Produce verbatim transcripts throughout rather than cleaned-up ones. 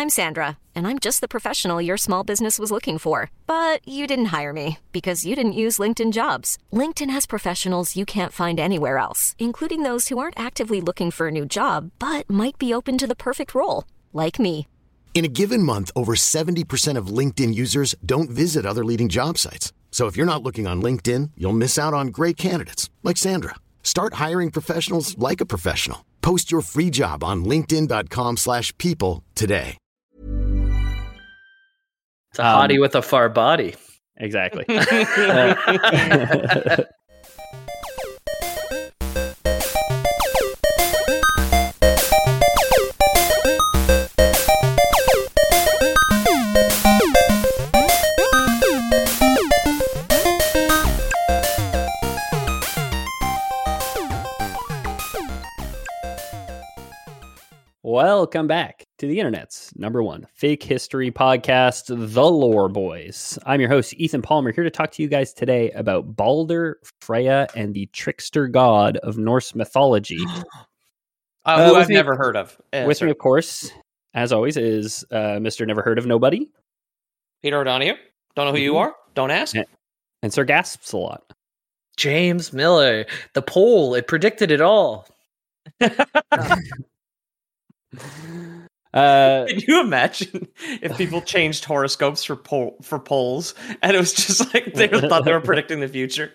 I'm Sandra, and I'm just the professional your small business was looking for. But you didn't hire me because you didn't use LinkedIn Jobs. LinkedIn has professionals you can't find anywhere else, including those who aren't actively looking for a new job, but might be open to the perfect role, like me. In a given month, over seventy percent of LinkedIn users don't visit other leading job sites. So if you're not looking on LinkedIn, you'll miss out on great candidates like Sandra. Start hiring professionals like a professional. Post your free job on linkedin.com slash people today. It's a hottie um, with a far body. Exactly. uh, Welcome back to the internet's number one fake history podcast, The Lore Boys. I'm your host, Ethan Palmer, here to talk to you guys today about Balder, Freya, and the trickster god of Norse mythology. uh, who uh, I've me, never heard of. Uh, with sorry. me, of course, as always, is uh, Mister Never Heard of Nobody. Peter O'Donoghue. Don't know who mm-hmm. you are. Don't ask. And, and Sir Gasps a lot. James Miller. The poll. It predicted it all. Uh, Can you imagine if people changed horoscopes for poll, for polls, and it was just like they thought they were predicting the future?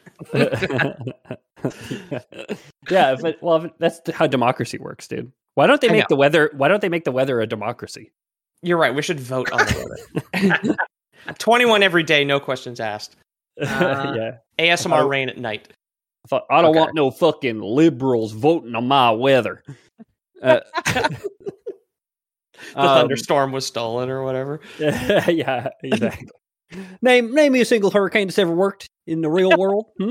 Yeah, but well, that's how democracy works, dude. Why don't they make the weather? Why don't they make the weather a democracy? You're right. We should vote on the weather. twenty-one every day, no questions asked. Uh, yeah. A S M R rain at night. I, thought, I don't okay. want no fucking liberals voting on my weather. Uh, the um, thunderstorm was stolen or whatever. Yeah, exactly. name name me a single hurricane that's ever worked in the real world. Hmm?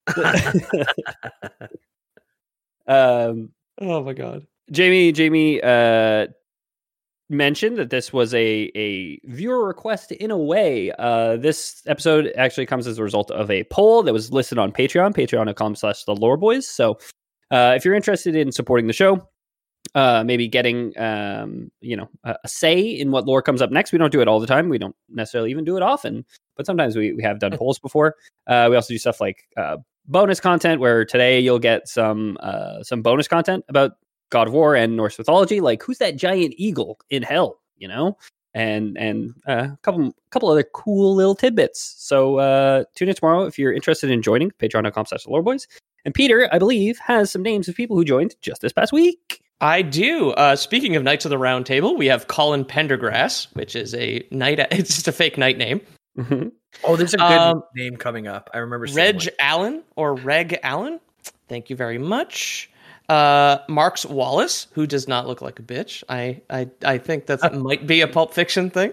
um, oh my god, Jamie. Jamie uh, mentioned that this was a a viewer request in a way. Uh, this episode actually comes as a result of a poll that was listed on Patreon, patreon.com slash the Lore Boys. So, uh, if you're interested in supporting the show. Uh, maybe getting, um, you know, a, a say in what lore comes up next. We don't do it all the time. We don't necessarily even do it often, but sometimes we, we have done polls before. Uh, we also do stuff like uh, bonus content, where today you'll get some uh, some bonus content about God of War and Norse mythology, like who's that giant eagle in hell, you know, and and uh, a couple couple other cool little tidbits. So uh, tune in tomorrow if you're interested in joining. Patreon.com slash the Lore Boys. And Peter, I believe, has some names of people who joined just this past week. I do. Uh, speaking of Knights of the Round Table, we have Colin Pendergrass, which is a knight. It's just a fake knight name. Mm-hmm. Oh, there's a good um, name coming up. I remember. Reg one. Allen or Reg Allen. Thank you very much. Uh, Marks Wallace, who does not look like a bitch. I I, I think that might be a Pulp Fiction thing.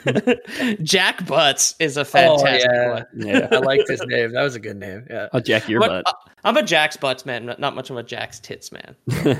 Jack Butts is a fantastic oh, yeah. one. Yeah, I liked his name. That was a good name. Yeah. I'll jack your but, butt. Uh, I'm a Jack's Butts man, not, not much of a Jack's Tits man.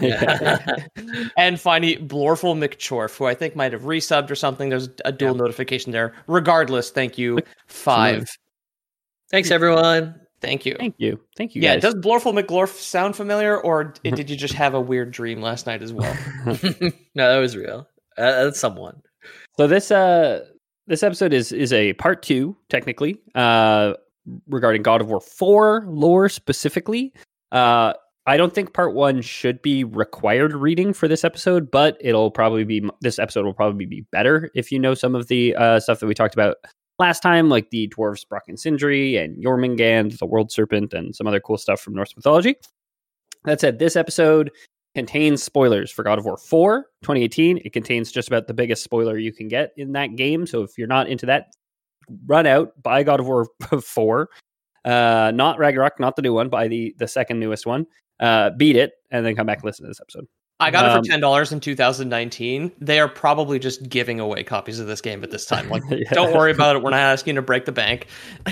And finally, Blorful McChorf, who I think might have resubbed or something. There's a dual yeah. notification there. Regardless, thank you. Five. Thanks, everyone. Thank you. Thank you. Thank you, Yeah, guys. does Blorful McGlorf sound familiar, or did you just have a weird dream last night as well? No, that was real. Uh, that's someone. So this uh this episode is is a part two, technically, uh, regarding God of War four lore specifically. Uh, I don't think part one should be required reading for this episode, but it'll probably be this episode will probably be better if you know some of the uh, stuff that we talked about last time, like the dwarves Brock and Sindri and Jormungand, the World Serpent, and some other cool stuff from Norse mythology. That said, this episode contains spoilers for God of War four, twenty eighteen. It contains just about the biggest spoiler you can get in that game. So if you're not into that, run out, buy God of War four. Uh, not Ragnarok, not the new one, buy the, the second newest one. Uh, beat it, and then come back and listen to this episode. I got um, it for ten dollars in two thousand nineteen. They are probably just giving away copies of this game at this time. Like, yeah. Don't worry about it. We're not asking you to break the bank.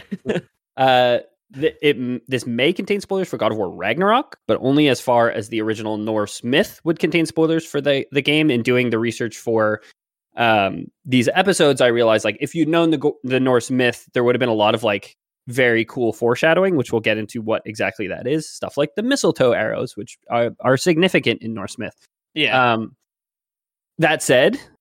uh, th- it, this may contain spoilers for God of War Ragnarok, but only as far as the original Norse myth would contain spoilers for the, the game. In doing the research for um, these episodes, I realized, like, if you'd known the the Norse myth, there would have been a lot of, like, very cool foreshadowing, which we'll get into what exactly that is. Stuff like the mistletoe arrows, which are, are significant in Norse myth. Yeah. Um, that said,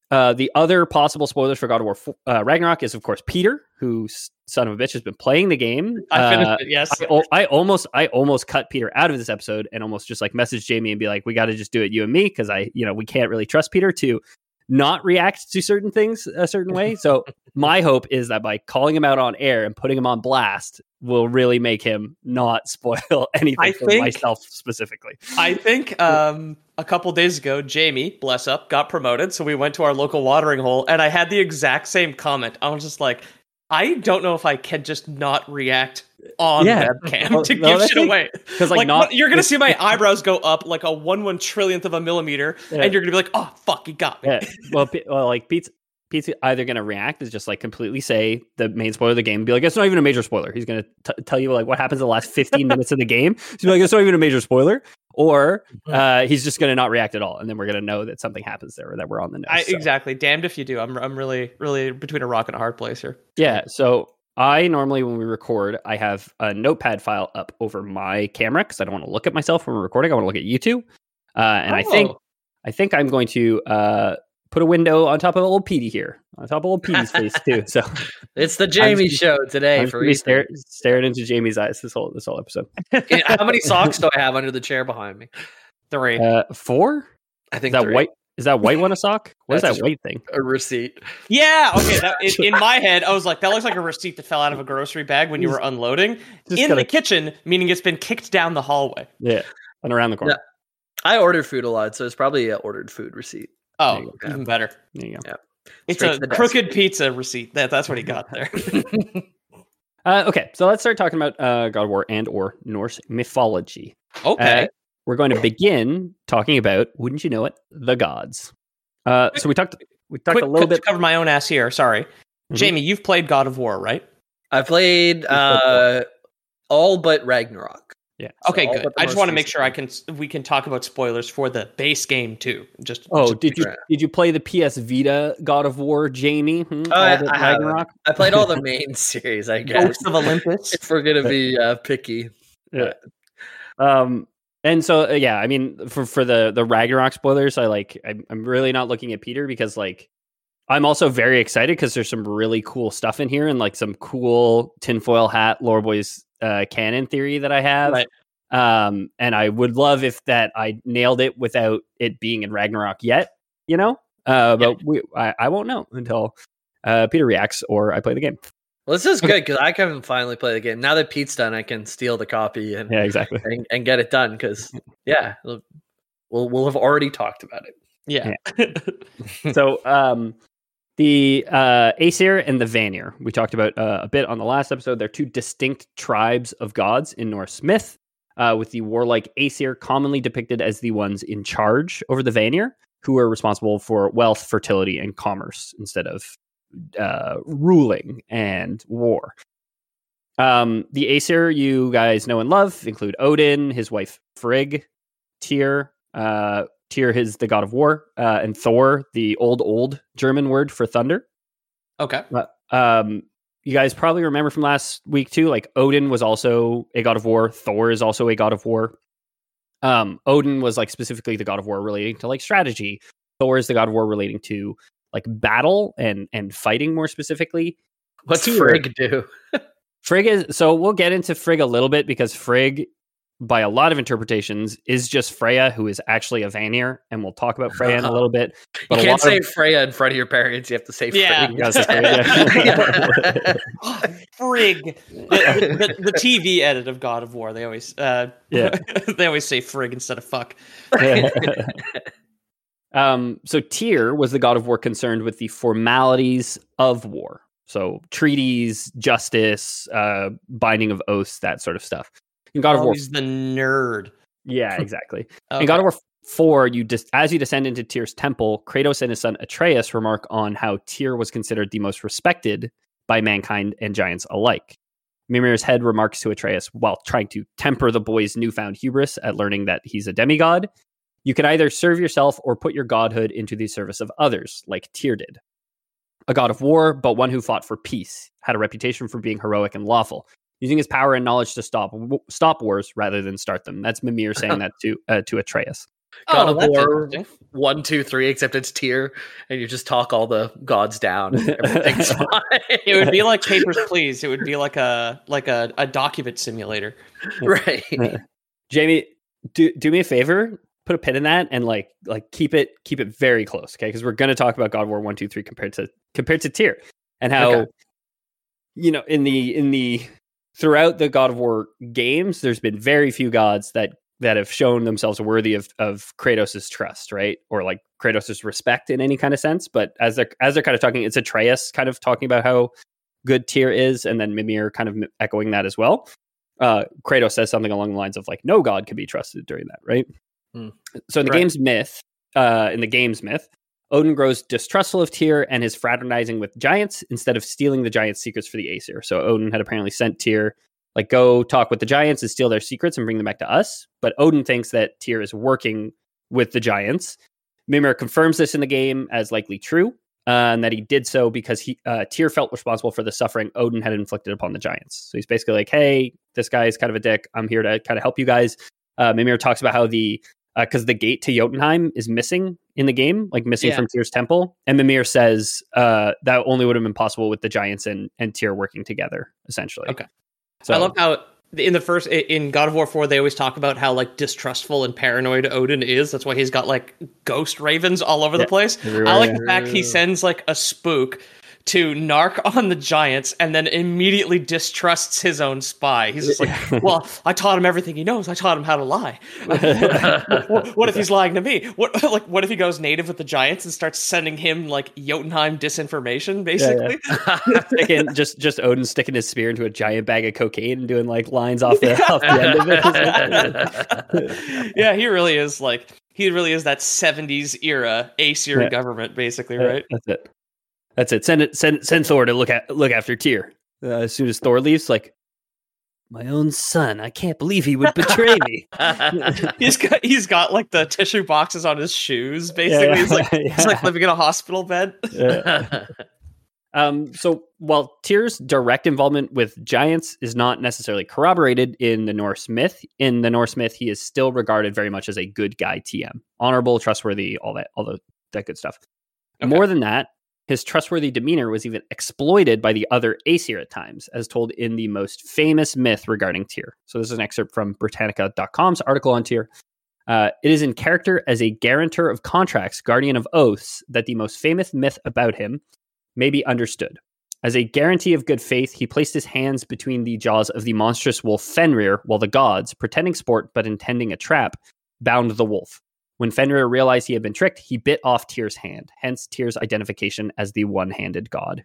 Uh, the other possible spoilers for God of War uh, Ragnarok is, of course, Peter, who, son of a bitch, has been playing the game. I finished uh, it, yes. I, I almost, I almost cut Peter out of this episode and almost just like message Jamie and be like, we got to just do it, you and me, because I, you know, we can't really trust Peter to not react to certain things a certain way. So my hope is that by calling him out on air and putting him on blast will really make him not spoil anything I for think, myself specifically. I think um, a couple days ago, Jamie, bless up, got promoted. So we went to our local watering hole and I had the exact same comment. I was just like, I don't know if I can just not react on Yeah. webcam Well, to no, give shit think- away. 'cause, like, Like, not- what- you're going to see my eyebrows go up like a one one trillionth of a millimeter. Yeah. And you're going to be like, oh, fuck, you got me. Yeah. Well, P- well, like Pete's Pete's either going to react is just like completely say the main spoiler of the game, and be like, it's not even a major spoiler. He's going to tell you like what happens in the last fifteen minutes of the game. He's like, it's not even a major spoiler. Or uh, he's just going to not react at all, and then we're going to know that something happens there or that we're on the nose. I, so. Exactly. Damned if you do. I'm I'm really, really between a rock and a hard place here. Yeah. So I normally, when we record, I have a notepad file up over my camera because I don't want to look at myself when we're recording. I want to look at YouTube. Uh, and Oh. I think I think I'm going to uh, put a window on top of old Petey here, on top of old Petey's face too. So It's the Jamie just- show today I'm for gonna be Ethan. stare, staring into Jamie's eyes this whole this whole episode. How many socks do I have under the chair behind me? Three. Uh, four? I Is think that three. white? Is that white one a sock? What is That's that just- white thing? A receipt. Yeah, okay. That, in, in my head, I was like, that looks like a receipt that fell out of a grocery bag when you were unloading Just in gotta- the kitchen, meaning it's been kicked down the hallway. Yeah, and around the corner. I ordered food a lot, so it's probably an ordered food receipt. Oh, There you go. even better. There you go. Yeah. It's Straight a to the desk. crooked pizza receipt. That that's what he got there. Uh, okay, so let's start talking about uh, God of War and or Norse mythology. Okay. Uh, we're going to begin talking about, wouldn't you know it, the gods. Uh, so we talked we talked Quick, a little to bit. cover my own ass here. Sorry, Mhm. Jamie. You've played God of War, right? I played uh, all but Ragnarok. Yeah. Okay, all good. but the I just most want to make recent sure I one. can we can talk about spoilers for the base game too. Just Oh, just- did you Right. did you play the P S Vita God of War, Jamie? Hmm? Oh, I- All the I haven't. Ragnarok? I played all the main series, I guess. Ghosts of Olympus. If we're gonna be uh, picky. Yeah. Um, and so uh, yeah, I mean, for for the the Ragnarok spoilers, I like. I'm, I'm really not looking at Peter because like I'm also very excited because there's some really cool stuff in here and like some cool tinfoil hat Lore Boys uh, canon theory that I have. Right. Um, and I would love if that I nailed it without it being in Ragnarok yet. You know, uh, but we I, I won't know until uh, Peter reacts or I play the game. Well, this is good because I can finally play the game. Now that Pete's done, I can steal the copy and Yeah, exactly. and, and get it done. Because yeah, we'll we'll have already talked about it. Yeah. So um, the uh, Aesir and the Vanir, we talked about uh, a bit on the last episode. They're two distinct tribes of gods in Norse myth, uh, with the warlike Aesir commonly depicted as the ones in charge over the Vanir, who are responsible for wealth, fertility, and commerce instead of uh, ruling and war. Um, the Aesir you guys know and love include Odin, his wife Frigg, Tyr, uh, Tyr is the god of war, uh, and Thor, the old, old German word for thunder. Okay. Um, you guys probably remember from last week too, like Odin was also a god of war. Thor is also a god of war. Um, Odin was like specifically the god of war relating to like strategy. Thor is the god of war relating to like battle and and fighting more specifically. What's Tyr- Frigg do? Frigg is so we'll get into Frigg a little bit because Frigg, by a lot of interpretations, is just Freya, who is actually a Vanir, and we'll talk about Freya in a little bit. You But a can't lot say of- Freya in front of your parents. You have to say Yeah. Frigg. You gotta say Frigg, yeah. Oh, Frig. The, the, the T V edit of God of War. They always uh, Yeah. they always say frig instead of fuck. um, so Tyr was the god of war concerned with the formalities of war. So treaties, justice, uh, binding of oaths, that sort of stuff. In God of Oh, War, he's the nerd. yeah, exactly. Okay. In God of War four, you just as you descend into Tyr's temple, Kratos and his son Atreus remark on how Tyr was considered the most respected by mankind and giants alike. Mimir's head remarks to Atreus while trying to temper the boy's newfound hubris at learning that he's a demigod. You can either serve yourself or put your godhood into the service of others, like Tyr did. A god of war, but one who fought for peace, had a reputation for being heroic and lawful, using his power and knowledge to stop stop wars rather than start them. That's Mimir saying that to uh, to Atreus. God Oh, of that's War interesting. one, two, three, except it's tier, and you just talk all the gods down. Everything's fine. It would be like Papers, Please. It would be like a like a, a document simulator. right. Jamie, do do me a favor, put a pin in that, and like like keep it keep it very close, okay? Because we're going to talk about God of War one, two, three compared to compared to tier, and how Okay. you know in the in the throughout the God of War games, there's been very few gods that that have shown themselves worthy of of Kratos' trust, right? Or like Kratos' respect in any kind of sense. But as they're as they're kind of talking, it's Atreus kind of talking about how good Tyr is, and then Mimir kind of echoing that as well. Uh, Kratos says something along the lines of like, no god can be trusted during that, right? Hmm. So in the Right. game's myth, uh, in the game's myth, Odin grows distrustful of Tyr and is fraternizing with giants instead of stealing the giants' secrets for the Aesir. So Odin had apparently sent Tyr, like, go talk with the giants and steal their secrets and bring them back to us. But Odin thinks that Tyr is working with the giants. Mimir confirms this in the game as likely true, uh, and that he did so because he uh, Tyr felt responsible for the suffering Odin had inflicted upon the giants. So he's basically like, hey, this guy is kind of a dick. I'm here to kind of help you guys. Uh, Mimir talks about how the, because uh, the gate to Jotunheim is missing in the game, like missing Yeah. from Tyr's temple. And Mimir says uh, that only would have been possible with the giants and, and Tyr working together, essentially. Okay. So I love how in the first in God of War four they always talk about how like distrustful and paranoid Odin is. That's why he's got like ghost ravens all over Yeah, the place. everywhere, I like yeah. the fact he sends like a spook to narc on the giants and then immediately distrusts his own spy. He's just like, well, I taught him everything he knows. I taught him how to lie. what, what if he's lying to me? What like what if he goes native with the giants and starts sending him like Jotunheim disinformation, basically? sticking, just just Odin sticking his spear into a giant bag of cocaine and doing like lines off the, off the end of it. Yeah, he really is like he really is that seventies era Aesir Yeah. government, basically, Yeah, right? That's it. That's it. Send it. Send send Thor to look at look after Tyr. Uh, as soon as Thor leaves, like, my own son. I can't believe he would betray me. he's got he's got like the tissue boxes on his shoes, basically. Yeah, He's like yeah. he's like living in a hospital bed. Yeah. Um, so while Tyr's direct involvement with giants is not necessarily corroborated in the Norse myth, in the Norse myth, he is still regarded very much as a good guy T M, honorable, trustworthy, all that, all the, that good stuff. Okay. More than that, his trustworthy demeanor was even exploited by the other Aesir at times, as told in the most famous myth regarding Tyr. So this is an excerpt from Britannica dot com's article on Tyr. Uh, it is in character as a guarantor of contracts, guardian of oaths, that the most famous myth about him may be understood. As a guarantee of good faith, he placed his hands between the jaws of the monstrous wolf Fenrir, while the gods, pretending sport but intending a trap, bound the wolf. When Fenrir realized he had been tricked, he bit off Tyr's hand, hence Tyr's identification as the one-handed god.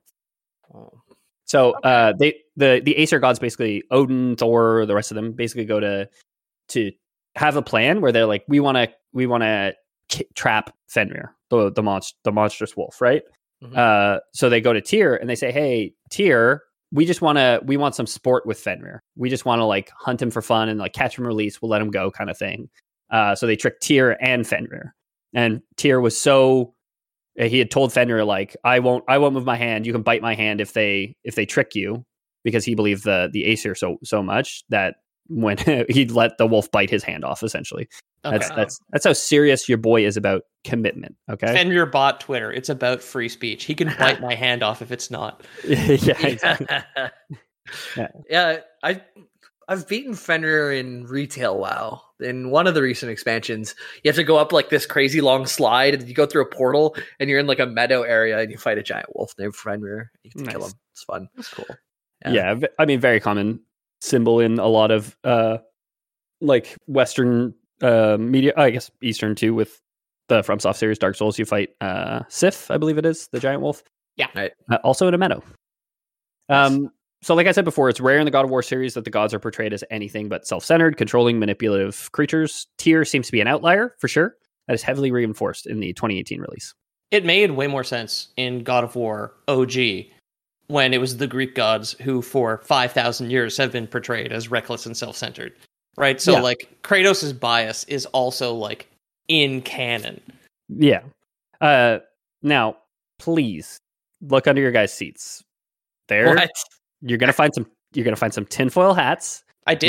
So uh, they the the Aesir gods, basically Odin, Thor, the rest of them, basically go to to have a plan where they're like, we want to we want to ki- trap Fenrir, the the monst- the monstrous wolf, right? Mhm. Uh, so they go to Tyr and they say, hey, Tyr, we just want to we want some sport with Fenrir. We just want to like hunt him for fun and like catch him, release, we'll let him go, kind of thing. Uh, so they tricked Tyr and Fenrir, and Tyr was so he had told Fenrir like, I won't I won't move my hand. You can bite my hand if they if they trick you, because he believed the the Aesir so so much that when he'd let the wolf bite his hand off, essentially. Okay. That's that's that's how serious your boy is about commitment. Okay. Fenrir bought Twitter. It's about free speech. He can bite my hand off if it's not. yeah. Exactly. yeah. yeah, I I've beaten Fenrir in retail WoW. In one of the recent expansions, you have to go up like this crazy long slide, and you go through a portal, and you're in like a meadow area, and you fight a giant wolf named Fenrir. You get to kill Nice. him. It's fun. That's cool. Yeah. Yeah. v- I mean, very common symbol in a lot of uh, like Western uh, media. I guess Eastern too, with the FromSoft series Dark Souls. You fight uh, Sif, I believe it is, the giant wolf. Yeah. Right. Uh, also in a meadow. Um. So, like I said before, it's rare in the God of War series that the gods are portrayed as anything but self-centered, controlling, manipulative creatures. Tyr seems to be an outlier, for sure. That is heavily reinforced in the twenty eighteen release. It made way more sense in God of War O G when it was the Greek gods who, for five thousand years, have been portrayed as reckless and self-centered. Right? So, Yeah. like, Kratos' bias is also, like, in canon. Yeah. Uh, now, please look under your guys' seats. There, What? you're gonna find some. You're gonna find some tinfoil hats. I did. Which,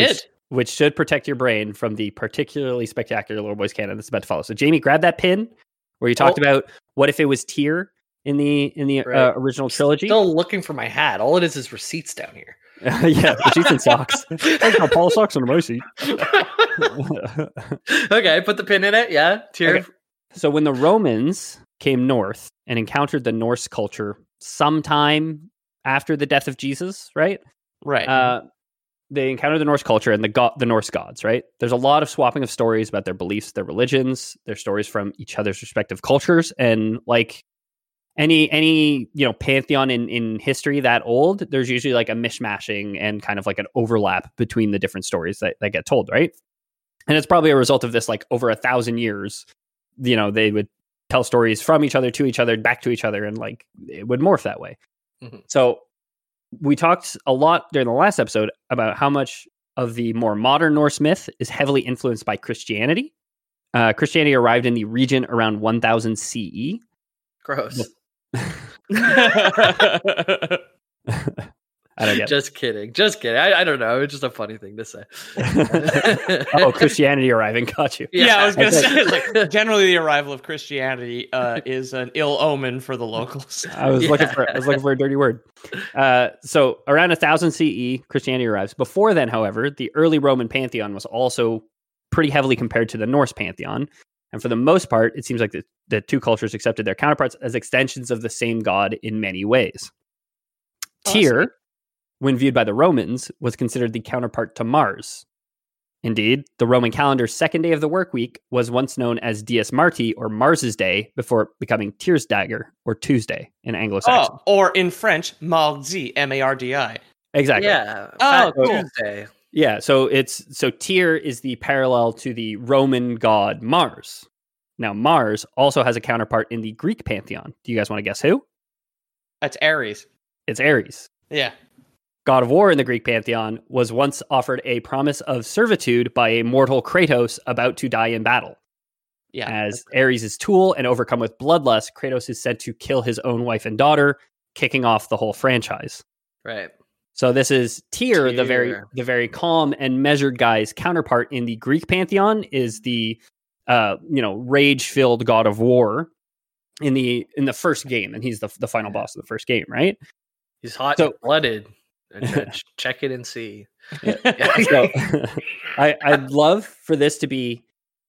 which should protect your brain from the particularly spectacular Lore Boys canon that's about to follow. So, Jamie, grab that pin where you talked oh. about what if it was Tyr in the in the right. uh, original trilogy. Still looking for my hat. All it is is receipts down here. Yeah, receipts and socks. There's no Paul socks under my seat. Okay, put the pin in it. Yeah, Tyr. Okay. So when the Romans came north and encountered the Norse culture sometime after the death of Jesus, right? Right. Uh, they encountered the Norse culture and the go- the Norse gods, right? There's a lot of swapping of stories about their beliefs, their religions, their stories from each other's respective cultures. And like any, any you know, pantheon in, in history that old, there's usually like a mishmashing and kind of like an overlap between the different stories that, that get told, right? And it's probably a result of this, like over a thousand years, you know, they would tell stories from each other to each other, back to each other, and like it would morph that way. Mm-hmm. So we talked a lot during the last episode about how much of the more modern Norse myth is heavily influenced by Christianity. Uh, Christianity arrived in the region around one thousand C E. Gross. I don't get just it. kidding. Just kidding. I, I don't know. It's just a funny thing to say. Oh, Christianity arriving. Got you. Yeah, yeah I was going to say, like, generally the arrival of Christianity uh, is an ill omen for the locals. I was yeah. looking for I was looking for a dirty word. Uh, so around one thousand C E, Christianity arrives. Before then, however, the early Roman pantheon was also pretty heavily compared to the Norse pantheon. And for the most part, it seems like the, the two cultures accepted their counterparts as extensions of the same god in many ways. Awesome. Tyr, when viewed by the Romans, was considered the counterpart to Mars. Indeed, the Roman calendar's second day of the work week was once known as Dies Marti, or Mars's Day, before becoming Tyr's Dagger, or Tuesday in Anglo-Saxon. Oh, or in French, Mardi, M A R D I. Exactly. Yeah. Oh, cool. Tuesday. Yeah, so it's so Tyr is the parallel to the Roman god Mars. Now, Mars also has a counterpart in the Greek pantheon. Do you guys want to guess who? That's Ares. It's Ares. Yeah. God of War in the Greek pantheon was once offered a promise of servitude by a mortal Kratos about to die in battle. Yeah. As Ares' tool and overcome with bloodlust, Kratos is sent to kill his own wife and daughter, kicking off the whole franchise. Right. So this is Tyr, the very the very calm and measured guy's counterpart in the Greek pantheon is the uh, you know, rage-filled God of War in the in the first game, and he's the the final boss of the first game, right? He's hot so, blooded. Check it and see. Yeah. So, I, I'd love for this to be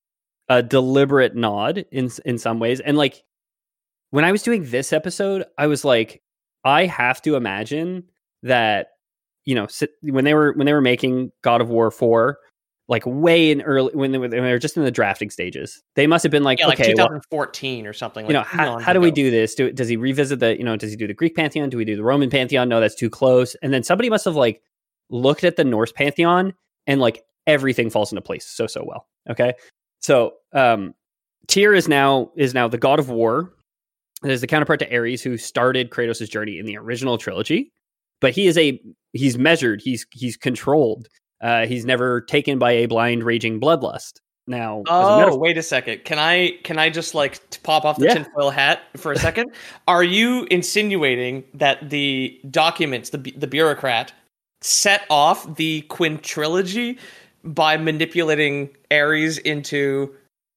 a deliberate nod in in some ways. And like when I was doing this episode, I was like, I have to imagine that, you know, when they were when they were making God of War four, like way in early when they were, when they were just in the drafting stages, they must have been like, yeah, like okay, twenty fourteen well, or something. You like know, how, how do we do this? Do, does he revisit the, you know, does he do the Greek pantheon? Do we do the Roman pantheon? No, that's too close. And then somebody must have like looked at the Norse pantheon and like everything falls into place so so well. Okay, so um, Tyr is now is now the god of war. There's the counterpart to Ares, who started Kratos' journey in the original trilogy, but he is a he's measured, he's he's controlled. Uh, he's never taken by a blind, raging bloodlust. Now, oh, metaphor- wait a second. Can I can I just like t- pop off the yeah. tinfoil hat for a second? Are you insinuating that the documents, the the bureaucrat, set off the quintrilogy by manipulating Ares into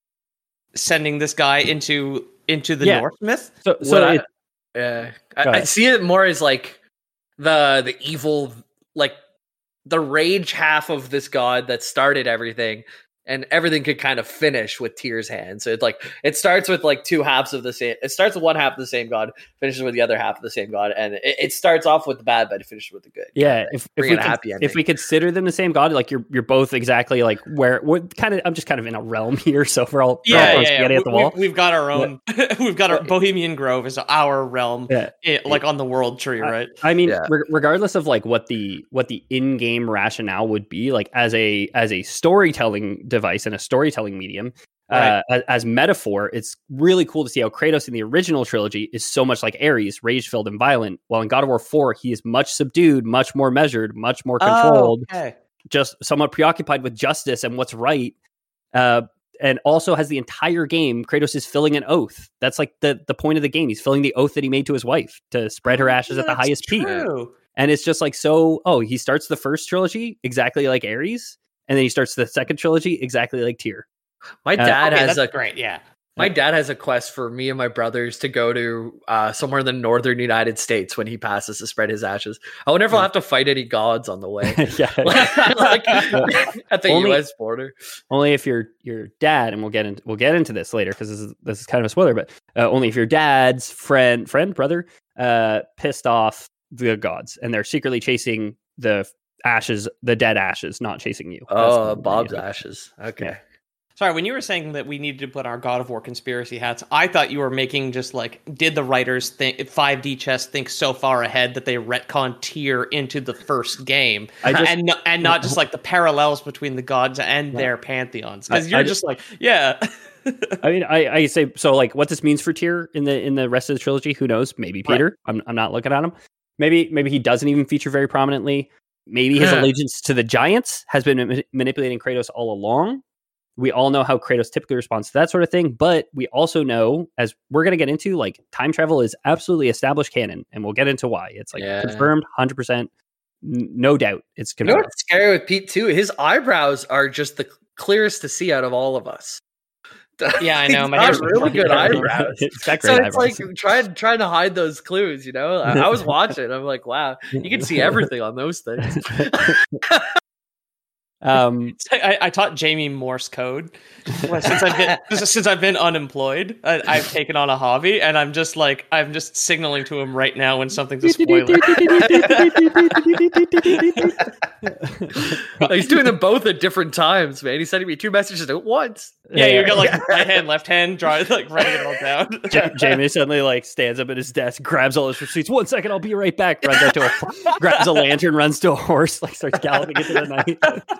sending this guy into into the yeah. Norse myth? So, so I, uh, I, I see it more as like the the evil, like. the rage half of this god that started everything, and everything could kind of finish with Tyr's hand. So it's like it starts with like two halves of the same. It starts with one half of the same god, finishes with the other half of the same god, and it, it starts off with the bad, but it finishes with the good. Yeah, if, if we con- if we consider them the same god, like you're you're both exactly like where we're kind of. I'm just kind of in a realm here, so we're all yeah, we're all yeah, yeah. at the wall. We, we've got our own. Yeah. We've got our Bohemian Grove is our realm, yeah. it, like on the world tree, right? I, I mean, yeah. re- regardless of like what the what the in-game rationale would be, like as a as a storytelling device and a storytelling medium, right. uh, as, as metaphor, it's really cool to see how Kratos in the original trilogy is so much like Ares, rage-filled and violent, while in God of War four, he is much subdued, much more measured, much more controlled, oh, okay. just somewhat preoccupied with justice and what's right, uh, and also has the entire game, Kratos is filling an oath. That's like the, the point of the game. He's filling the oath that he made to his wife to spread her ashes oh, at the highest true. peak. And it's just like, so, oh, he starts the first trilogy exactly like Ares, and then he starts the second trilogy exactly like Tyr. My dad Uh, okay, has that's a great. Yeah. My dad has a quest for me and my brothers to go to uh, somewhere in the northern United States when he passes to spread his ashes. I wonder if I'll have to fight any gods on the way. yeah, like at the Only- U S border. only if your your dad, and we'll get into we'll get into this later because this is this is kind of a spoiler, but uh, only if your dad's friend friend brother uh, pissed off the gods, and they're secretly chasing the ashes, the dead ashes, not chasing you. That's Oh, the- Bob's yeah. ashes. Okay. Yeah. Sorry, when you were saying that we needed to put our God of War conspiracy hats, I thought you were making just like, did the writers think five D chess think so far ahead that they retcon Tyr into the first game, I just- and no, and not just like the parallels between the gods and their pantheons? Because I- you're I just like, yeah, I mean, I, I say so. Like, what this means for Tyr in the in the rest of the trilogy, who knows? Maybe Peter. I'm I'm not looking at him. Maybe maybe he doesn't even feature very prominently. Maybe his allegiance to the giants has been ma- manipulating Kratos all along. We all know how Kratos typically responds to that sort of thing, but we also know, as we're going to get into, like, time travel is absolutely established canon, and we'll get into why. It's like Yeah. confirmed, one hundred percent, n- no doubt. It's You know confirmed. what's scary with Pete too? His eyebrows are just the clearest to see out of all of us. Yeah, I know, He's my got hair's really good eyebrows. It's got So great it's eyebrows. like trying trying to hide those clues, you know. I, I was watching. I'm like, wow, you can see everything on those things. um, I, I taught Jamie Morse code Well, since I've been since I've been unemployed. I, I've taken on a hobby, and I'm just like I'm just signaling to him right now when something's a spoiler. He's doing them both at different times, man. He's sending me two messages at once. Yeah, you got like right hand, left hand, draw like writing it all down. Ja- Jamie suddenly like stands up at his desk, grabs all his receipts. One second, I'll be right back. Runs out to a, grabs a lantern, runs to a horse, like starts galloping into the night.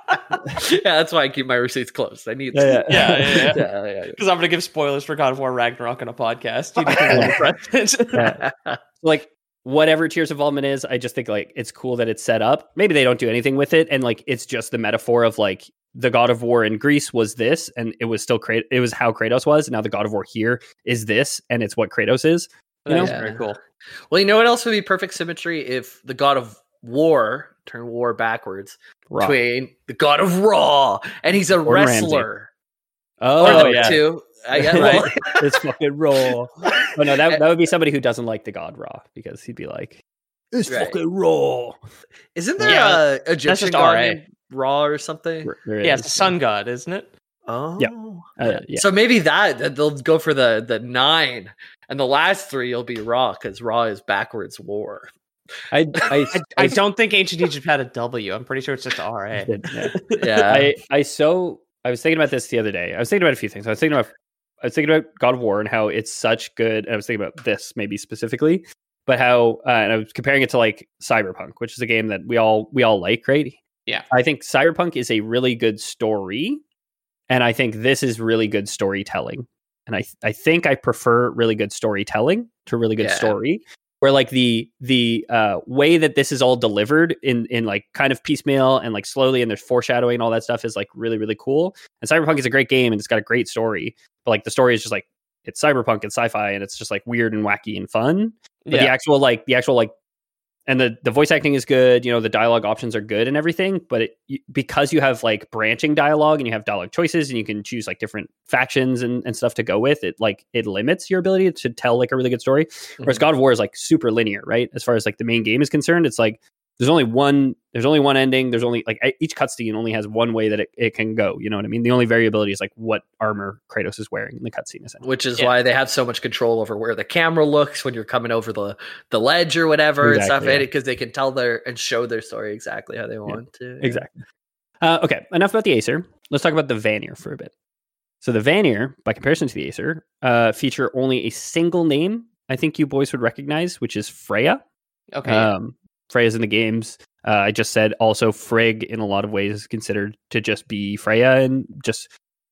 Yeah, that's why I keep my receipts closed. I need. Yeah, yeah, yeah, yeah. yeah, yeah, Because I'm going to give spoilers for God of War Ragnarok on a podcast. You need to know the present. Yeah. Like whatever Tyr's involvement is, I just think like it's cool that it's set up. Maybe they don't do anything with it, and like it's just the metaphor of like the God of War in Greece was this, and it was still Krat- It was how Kratos was. And now the God of War here is this, and it's what Kratos is. You know, That's very cool. Well, you know what else would be perfect symmetry if the God of War turn war backwards Raw. between the God of Raw and he's a Gordon Ramsay. wrestler. Oh, or number yeah. two. I guess, Right. well, It's fucking raw. Oh no, that that would be somebody who doesn't like the God Raw, because he'd be like, "It's Right. fucking raw." Isn't there Yeah, a Egyptian just god R A. named Ra or something? There Yeah, is. it's the sun god, isn't it? Oh, Yeah. Uh, yeah. So maybe that, that they'll go for the the nine, and the last three will be Ra because Ra is backwards war. I I, I, I don't think ancient Egypt had a W. I'm pretty sure it's just a R A. yeah. Yeah, I I so I was thinking about this the other day. I was thinking about a few things. I was thinking about I was thinking about God of War and how it's such good. And I was thinking about this maybe specifically, but how uh, and I was comparing it to like Cyberpunk, which is a game that we all we all like, right? Yeah. I think Cyberpunk is a really good story, and I think this is really good storytelling. And I I think I prefer really good storytelling to really good Yeah. story. Where like the the uh, way that this is all delivered in in like kind of piecemeal and like slowly, and there's foreshadowing and all that stuff is like really really cool. And Cyberpunk is a great game and it's got a great story, but like the story is just like it's Cyberpunk, it's sci-fi, and it's just like weird and wacky and fun. But the Yeah. actual like the actual like and the the voice acting is good, you know, the dialogue options are good and everything, but it, you, because you have like branching dialogue and you have dialogue choices and you can choose like different factions and, and stuff to go with it, like it limits your ability to tell like a really good story. Whereas God of War is like super linear, right? As far as like the main game is concerned, it's like there's only one there's only one ending. There's only like e- each cutscene only has one way that it, it can go. You know what I mean? The only variability is like what armor Kratos is wearing in the cutscene, essentially. which is Yeah. why they have so much control over where the camera looks when you're coming over the the ledge or whatever and stuff, Exactly, yeah. because they can tell their and show their story exactly how they want to. Exactly. Uh, okay, enough about the Acer. Let's talk about the Vanir for a bit. So the Vanir, by comparison to the Acer, uh, feature only a single name I think you boys would recognize, which is Freya. Okay. Um, Freya's in the games. Uh, I just said also Frigg in a lot of ways is considered to just be Freya, and just,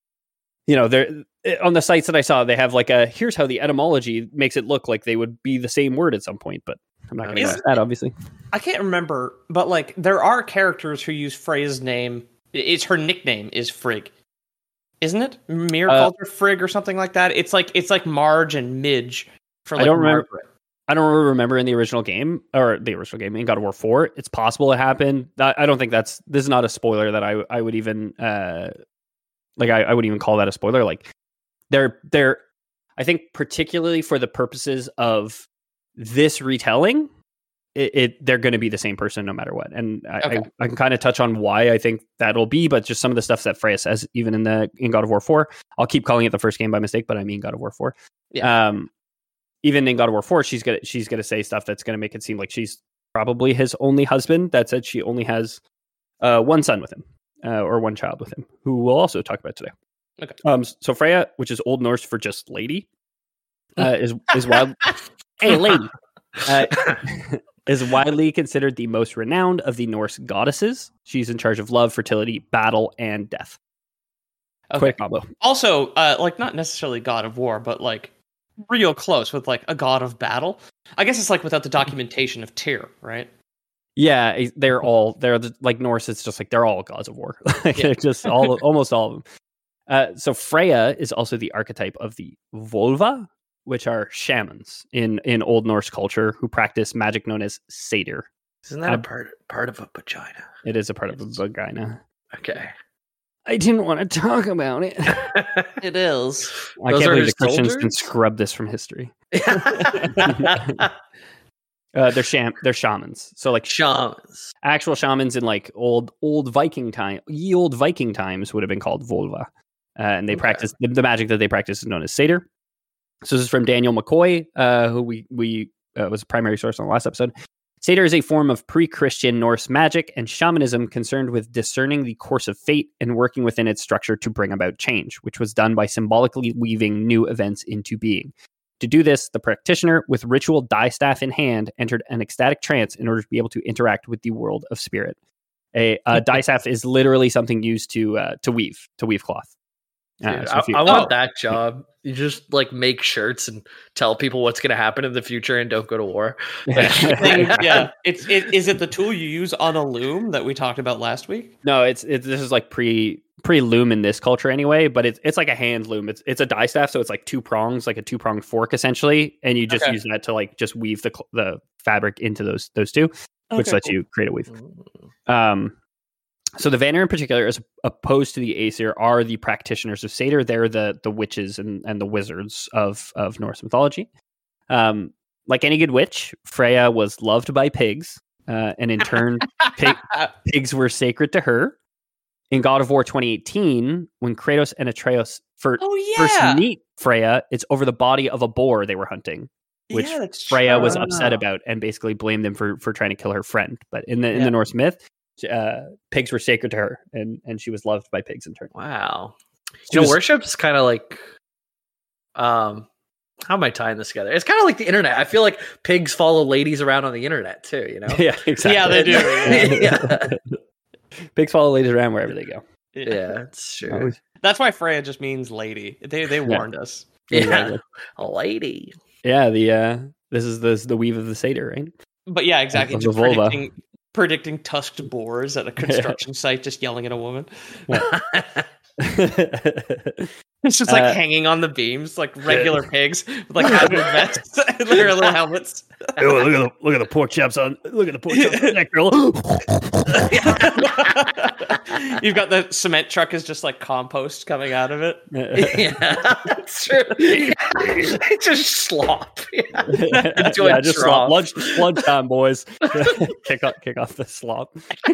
you know, they're on the sites that I saw, they have like a, here's how the etymology makes it look like they would be the same word at some point, but I'm not going to Is- go into that, obviously. I can't remember, but like there are characters who use Freya's name. It's her nickname is Frigg, isn't it? Mir Uh, calls her Frigg or something like that. It's like it's like Marge and Midge for I like don't remember- Margaret. I don't remember in the original game or the original game in God of War four. It's possible it happened. I, I don't think that's this is not a spoiler that I I would even uh like I, I wouldn't even call that a spoiler. Like they're they're I think particularly for the purposes of this retelling, it, it they're going to be the same person no matter what. And I okay. I, I can kind of touch on why I think that'll be, but just some of the stuff that Freya says even in the in God of War four. I'll keep calling it the first game by mistake, but I mean God of War four. Yeah. Um, even in God of War four, she's gonna she's gonna say stuff that's gonna make it seem like she's probably his only husband. That said, she only has uh, one son with him, uh, or one child with him, who we'll also talk about today. Okay. Um. So Freya, which is Old Norse for just lady, uh, is is wild. Hey, lady, uh, is widely considered the most renowned of the Norse goddesses. She's in charge of love, fertility, battle, and death. Okay. Quick combo. Also, uh, like not necessarily God of War, but like. Real close with like a god of battle. I guess it's like without the documentation of Tyr, right? Yeah, they're all they're like Norse. It's just like they're all gods of war. Like yeah. They're just all almost all of them. Uh, so Freya is also the archetype of the Volva, which are shamans in in Old Norse culture who practice magic known as satyr. Isn't that uh, a part part of a vagina? It is a part of a vagina. Okay. I didn't want to talk about it. It is. I Those can't believe the Christians soldiers? Can scrub this from history. uh, they're sham. They're shamans. So like shamans, actual shamans in like old old Viking time, ye old Viking times would have been called Volva, uh, and they okay. practice the, the magic that they practice is known as satyr. So this is from Daniel McCoy, uh, who we we uh, was a primary source on the last episode. Satyr is a form of pre-Christian Norse magic and shamanism concerned with discerning the course of fate and working within its structure to bring about change, which was done by symbolically weaving new events into being. To do this, the practitioner, with ritual distaff in hand, entered an ecstatic trance in order to be able to interact with the world of spirit. A, a distaff is literally something used to uh, to weave, to weave cloth. Dude, uh, so I, you, I want oh. that job. You just like make shirts and tell people what's going to happen in the future and don't go to war. Yeah, it's it, is it the tool you use on a loom that we talked about last week? No, it's it, this is like pre pre loom in this culture anyway, but it's it's like a hand loom. It's it's a distaff, so it's like two prongs, like a two pronged fork essentially, and you just okay. use that to like just weave the the fabric into those those two, okay, which lets cool. you create a weave. Um. So the Vanir in particular, as opposed to the Aesir, are the practitioners of Satyr. They're the the witches and, and the wizards of, of Norse mythology. Um, like any good witch, Freya was loved by pigs, uh, and in turn, pig, pigs were sacred to her. In God of War twenty eighteen, when Kratos and Atreus for, oh, yeah. first meet Freya, it's over the body of a boar they were hunting, which yeah, Freya true. was upset about and basically blamed them for, for trying to kill her friend. But in the in yeah. the Norse myth, Uh, pigs were sacred to her, and, and she was loved by pigs in turn. Wow. You know, was, worship's kind of like, um, how am I tying this together? It's kind of like the internet. I feel like pigs follow ladies around on the internet too, you know? Yeah, exactly. Yeah, they do. Yeah. Yeah. Pigs follow ladies around wherever they go. Yeah, yeah, it's true. That's why Freya just means lady. They they warned yeah. us. Yeah, a lady. Yeah, the uh, this is the the weave of the satyr, right? But yeah, exactly. Just predicting, predicting tusked boars at a construction site, just yelling at a woman. Yeah. It's just like uh, hanging on the beams, like regular pigs with like hazard vests and their little helmets. Oh, look at the look at the pork chops on look at the pork chops on that girl. You've got the cement truck is just like compost coming out of it. Yeah, that's true. It's just slop. Yeah, yeah just slop. Lunch, lunch time, boys. kick off, kick off the slop.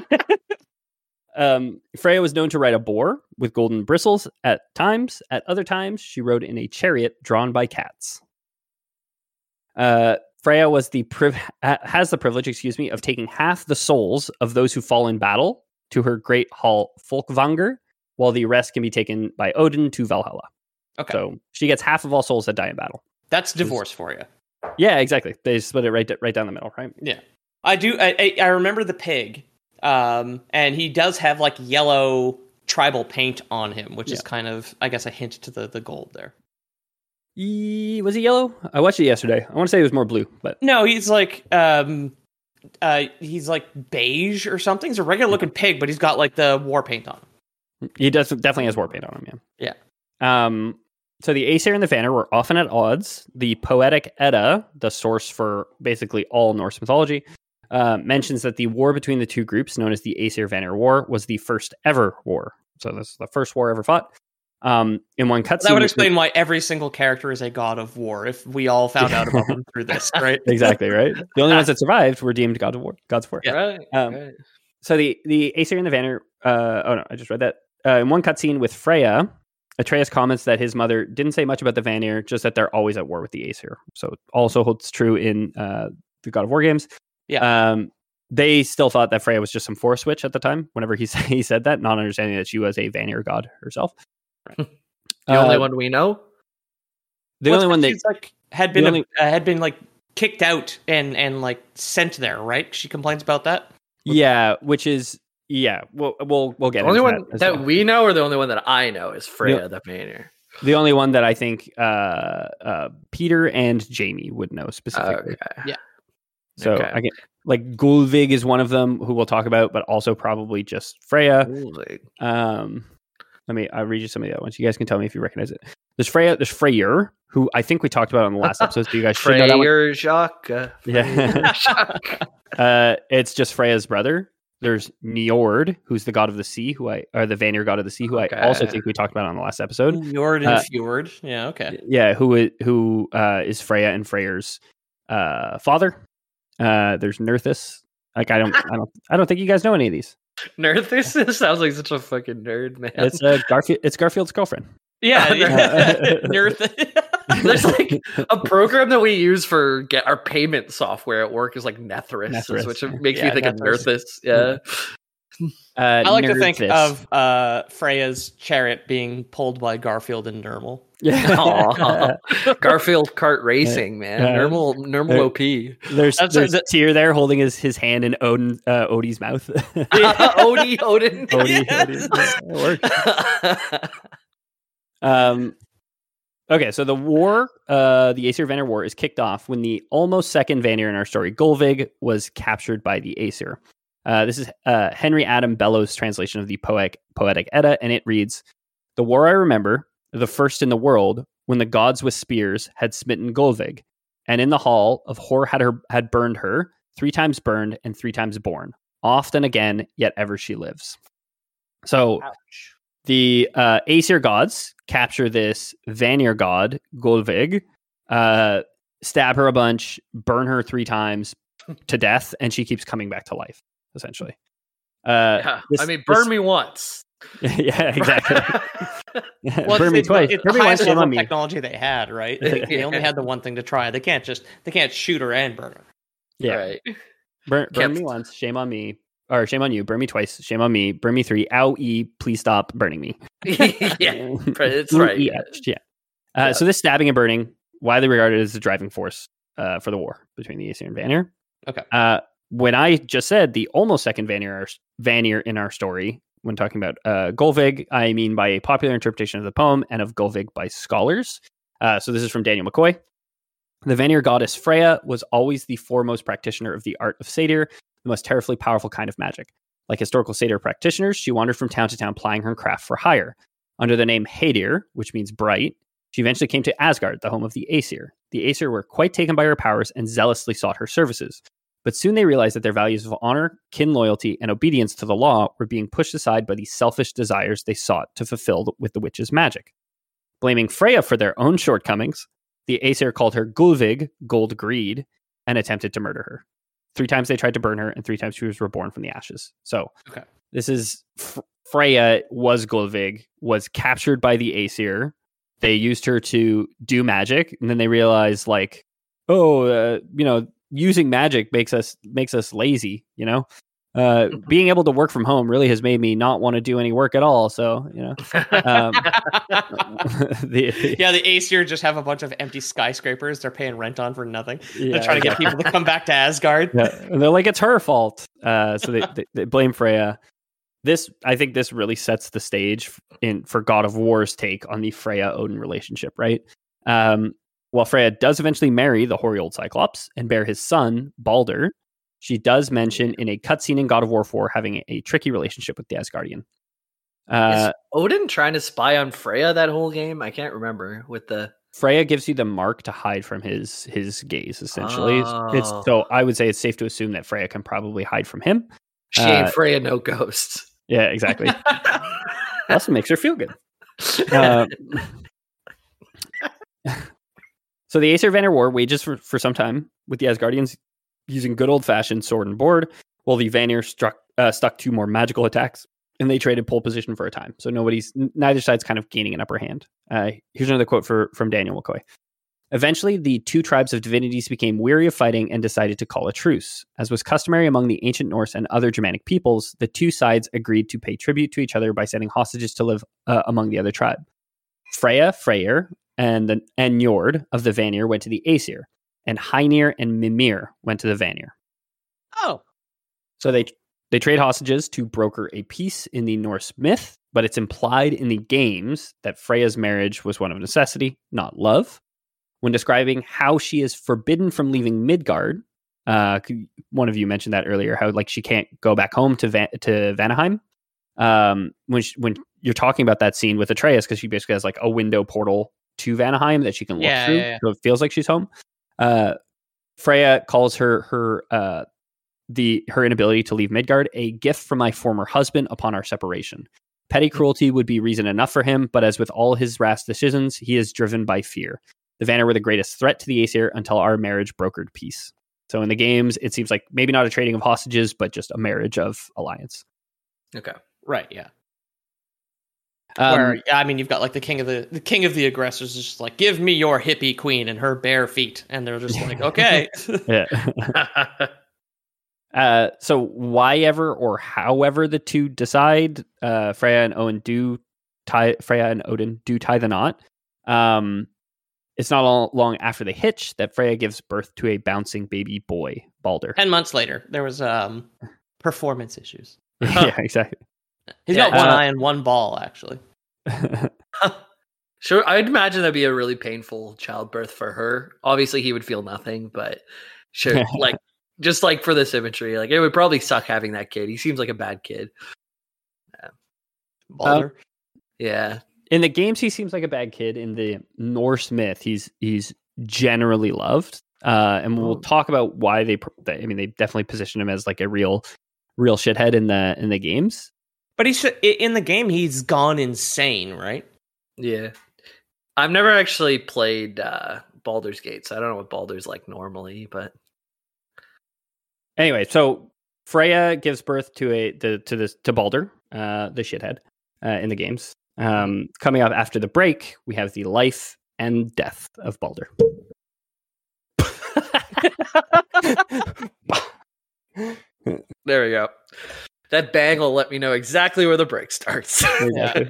Um, Freya was known to ride a boar with golden bristles at times. At other times, she rode in a chariot drawn by cats. Uh, Freya was the priv- has the privilege, excuse me, of taking half the souls of those who fall in battle to her great hall Folkvanger, while the rest can be taken by Odin to Valhalla. Okay. So she gets half of all souls that die in battle. That's divorce for you. Yeah, exactly. They split it right right down the middle, right? Yeah. I do. I, I, I remember the pig. Um, and he does have like yellow tribal paint on him, which yeah. is kind of, I guess, a hint to the, the gold there. He, was he yellow? I watched it yesterday. I want to say it was more blue, but no, he's like, um, uh, he's like beige or something. He's a regular looking pig, but he's got like the war paint on him. He does definitely has war paint on him. Yeah. Yeah. Um, so the Aesir and the Vanir were often at odds. The Poetic Edda, the source for basically all Norse mythology, uh, mentions that the war between the two groups, known as the Aesir-Vanir War, was the first ever war. So this is the first war ever fought. Um, in one cutscene, that would explain why every single character is a god of war. If we all found out about them through this, right? Exactly right. The only ones that survived were deemed gods of war. Gods of war. Yeah, right. Um, right. So the the Aesir and the Vanir. Uh, oh no, I just read that. Uh, in one cutscene with Freya, Atreus comments that his mother didn't say much about the Vanir, just that they're always at war with the Aesir. So it also holds true in uh, the God of War games. Yeah. Um, they still thought that Freya was just some force witch at the time. Whenever he he said that, not understanding that she was a Vanir god herself. Right. The only uh, one we know. The well, only one that like had been only, uh, had been like kicked out and and like sent there, right? She complains about that. Yeah, which is yeah. We'll we'll we'll get The only into one that, that well. we know, or the only one that I know, is Freya Yeah. the Vanir. The only one that I think uh, uh, Peter and Jamie would know specifically. Okay. Yeah. So Okay. I get like Gulvig is one of them who we'll talk about, but also probably just Freya. Holy. Um, let me I'll read you some of the other ones. You guys can tell me if you recognize it. There's Freya. There's Freyr, who I think we talked about on the last episode. So you guys should know that one. Freyr Jacques. uh, Yeah. Freyr Jacques. Uh, it's just Freya's brother. There's Njord, who's the god of the sea, who I or the Vanir god of the sea, who Okay. I also think we talked about on the last episode. Fjord and Uh, Fjord. Yeah. Okay. Yeah, who i- who uh, is Freya and Freyr's uh, father? Uh, there's Nerthus. Like I don't, I don't, I don't think you guys know any of these. Nerthus sounds like such a fucking nerd, man. It's uh, Garfield. It's Garfield's girlfriend. Yeah. yeah. Uh, Nerd. There's like a program that we use for get our payment software at work is like Nethris, Nethris. which makes Yeah, me think Nethris. of Nerthus. Yeah. Uh, I like to think Nerthus. of uh, Freya's chariot being pulled by Garfield and Nermal. Yeah. Aw. Garfield kart racing, man. Yeah. Normal, normal Uh, O P. There's That's- there's that- Tyr there holding his, his hand in Odin uh, Odie's mouth. Odie, Odin. Odie, Yes. Odie. It works. Um, okay, so the war, uh, the Aesir Vanir War, is kicked off when the almost second Vanir in our story, Gulvig, was captured by the Aesir. Uh, this is uh, Henry Adam Bellows' translation of the Poetic, Poetic Edda, and it reads, "The war I remember, the first in the world, when the gods with spears had smitten Gulvig, and in the hall of Hor had her had burned her, three times burned and three times born, oft and again, yet ever she lives." So Ouch. the uh, Aesir gods capture this Vanir god, Gulvig, uh, stab her a bunch, burn her three times to death, and she keeps coming back to life, essentially. Uh, Yeah. this- I mean, burn this- me once. yeah, exactly. Well, burn me it's, twice. It's Burn the me once, highest shame level on of me. technology they had, right? They, they only had the one thing to try. They can't just they can't shoot her and burn her. Yeah, Right. burn, burn Can't- me once, shame on me. Or shame on you, burn me twice, shame on me, burn me three, ow, e, please stop burning me. Yeah. It's Ooh, right. e, ouch, yeah. Uh, Yeah. So this stabbing and burning, widely regarded as the driving force uh, for the war between the Aesir and Vanir. Okay. Uh, when I just said the almost second Vanir, Vanir in our story, when talking about uh, Gulvig, I mean by a popular interpretation of the poem and of Gulvig by scholars. Uh, so this is from Daniel McCoy. The Vanir goddess Freya was always the foremost practitioner of the art of satyr, the most terribly powerful kind of magic. Like historical satyr practitioners, she wandered from town to town plying her craft for hire. Under the name Hadir, which means bright, she eventually came to Asgard, the home of the Aesir. The Aesir were quite taken by her powers and zealously sought her services. But soon they realized that their values of honor, kin loyalty, and obedience to the law were being pushed aside by the selfish desires they sought to fulfill with the witch's magic. Blaming Freya for their own shortcomings, the Aesir called her Gulvig, gold greed, and attempted to murder her. Three times they tried to burn her, and three times she was reborn from the ashes. So Okay. this is F- Freya was Gulvig, was captured by the Aesir. They used her to do magic, and then they realized, like, oh, uh, you know, using magic makes us makes us lazy. You know, uh, being able to work from home really has made me not want to do any work at all. So, you know, um, the, Yeah, the Aesir just have a bunch of empty skyscrapers they're paying rent on for nothing. yeah, They're trying to get people to come back to Asgard. Yeah, and they're like, it's her fault. Uh, so they, they, they blame Freya. This, I think, this really sets the stage in for God of War's take on the Freya Odin relationship, right? Um, while Freya does eventually marry the hoary old Cyclops and bear his son Balder, she does mention in a cutscene in God of War four having a, a tricky relationship with the Asgardian. Uh, Is Odin trying to spy on Freya that whole game? I can't remember with the Freya gives you the mark to hide from his his gaze, essentially. Oh. It's so I would say it's safe to assume that Freya can probably hide from him. She Uh, ain't Freya, no ghosts. Yeah, exactly. Also makes her feel good. Uh, so the Aesir Vanir War wages for, for some time, with the Asgardians using good old-fashioned sword and board, while the Vanir struck uh, stuck to more magical attacks, and they traded pole position for a time. So nobody's neither side's kind of gaining an upper hand. Uh, here's another quote for from Daniel McCoy. Eventually, the two tribes of divinities became weary of fighting and decided to call a truce. As was customary among the ancient Norse and other Germanic peoples, the two sides agreed to pay tribute to each other by sending hostages to live uh, among the other tribe. Freya, Freyr, and the and Njord of the Vanir went to the Aesir, and Heinir and Mimir went to the Vanir. Oh. So they they trade hostages to broker a peace in the Norse myth, but it's implied in the games that Freya's marriage was one of necessity, not love. When describing how she is forbidden from leaving Midgard, uh, one of you mentioned that earlier, how like she can't go back home to Van- to Vanaheim. Um, when she, when you're talking about that scene with Atreus, because she basically has like a window portal to Vanaheim that she can look Yeah, through, yeah, yeah. so it feels like she's home. Uh, Freya calls her her uh, the her inability to leave Midgard a gift from my former husband upon our separation. Petty cruelty would be reason enough for him, but as with all his rash decisions, he is driven by fear. The Vanir were the greatest threat to the Aesir until our marriage brokered peace. So in the games, it seems like maybe not a trading of hostages, but just a marriage of alliance. Okay. Right, yeah. Um, Where I mean, you've got like the king of the the king of the aggressors is just like, give me your hippie queen and her bare feet, and they're just like, okay. yeah. uh, so why ever or however the two decide, uh, Freya and Odin do tie. Freya and Odin do tie the knot. Um, it's not all, long after they hitch that Freya gives birth to a bouncing baby boy, Balder. Ten months later, there was um performance issues. yeah, exactly. He's Yeah, got one uh, eye and one ball, actually. Sure, I'd imagine that'd be a really painful childbirth for her. Obviously, he would feel nothing, but sure, like just like for the symmetry, like it would probably suck having that kid. He seems like a bad kid. Balder. Yeah, In the games, he seems like a bad kid. In the Norse myth, he's he's generally loved, uh, and we'll talk about why they. I mean, they definitely position him as like a real, real shithead in the in the games. But he's in the game. He's gone insane, right? yeah. I've never actually played uh, Baldur's Gate, so I don't know what Baldur's like normally, but Anyway, so Freya gives birth to a the, to this to Balder, uh, the shithead, uh, in the games. Um, coming up after the break, we have the life and death of Balder. there we go. That bang will let me know exactly where the break starts. Yeah.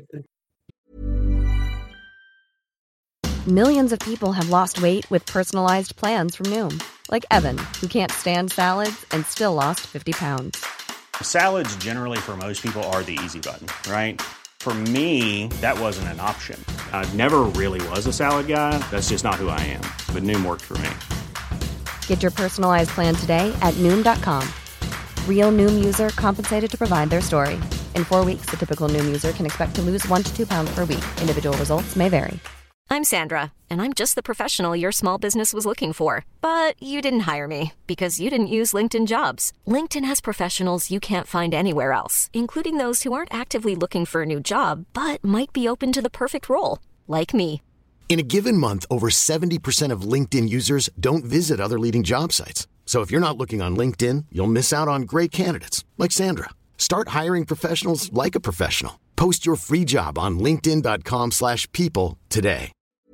Millions of people have lost weight with personalized plans from Noom. Like Evan, who can't stand salads and still lost fifty pounds. Salads generally for most people are the easy button, right? For me, that wasn't an option. I never really was a salad guy. That's just not who I am. But Noom worked for me. Get your personalized plan today at Noom dot com. Real Noom user compensated to provide their story. In four weeks, the typical Noom user can expect to lose one to two pounds per week. Individual results may vary. I'm Sandra, and I'm just the professional your small business was looking for. But you didn't hire me because you didn't use LinkedIn Jobs. LinkedIn has professionals you can't find anywhere else, including those who aren't actively looking for a new job, but might be open to the perfect role, like me. In a given month, over seventy percent of LinkedIn users don't visit other leading job sites. So if you're not looking on LinkedIn, you'll miss out on great candidates like Sandra. Start hiring professionals like a professional. Post your free job on linkedin dot com slash people today.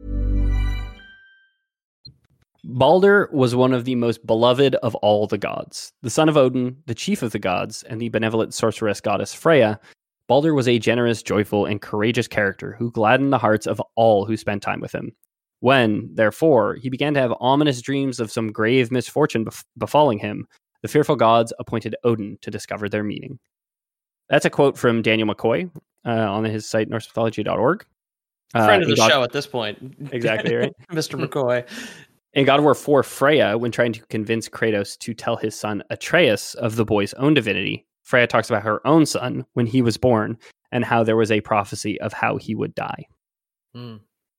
Balder was one of the most beloved of all the gods. The son of Odin, the chief of the gods, and the benevolent sorceress goddess Freya, Balder was a generous, joyful, and courageous character who gladdened the hearts of all who spent time with him. When, therefore, he began to have ominous dreams of some grave misfortune bef- befalling him, the fearful gods appointed Odin to discover their meaning. That's a quote from Daniel McCoy uh, on his site, norse mythology dot org. Uh, Friend of the God- show at this point. Exactly, right? Mister McCoy. In God of War four, Freya, when trying to convince Kratos to tell his son Atreus of the boy's own divinity, Freya talks about her own son when he was born and how there was a prophecy of how he would die. Hmm.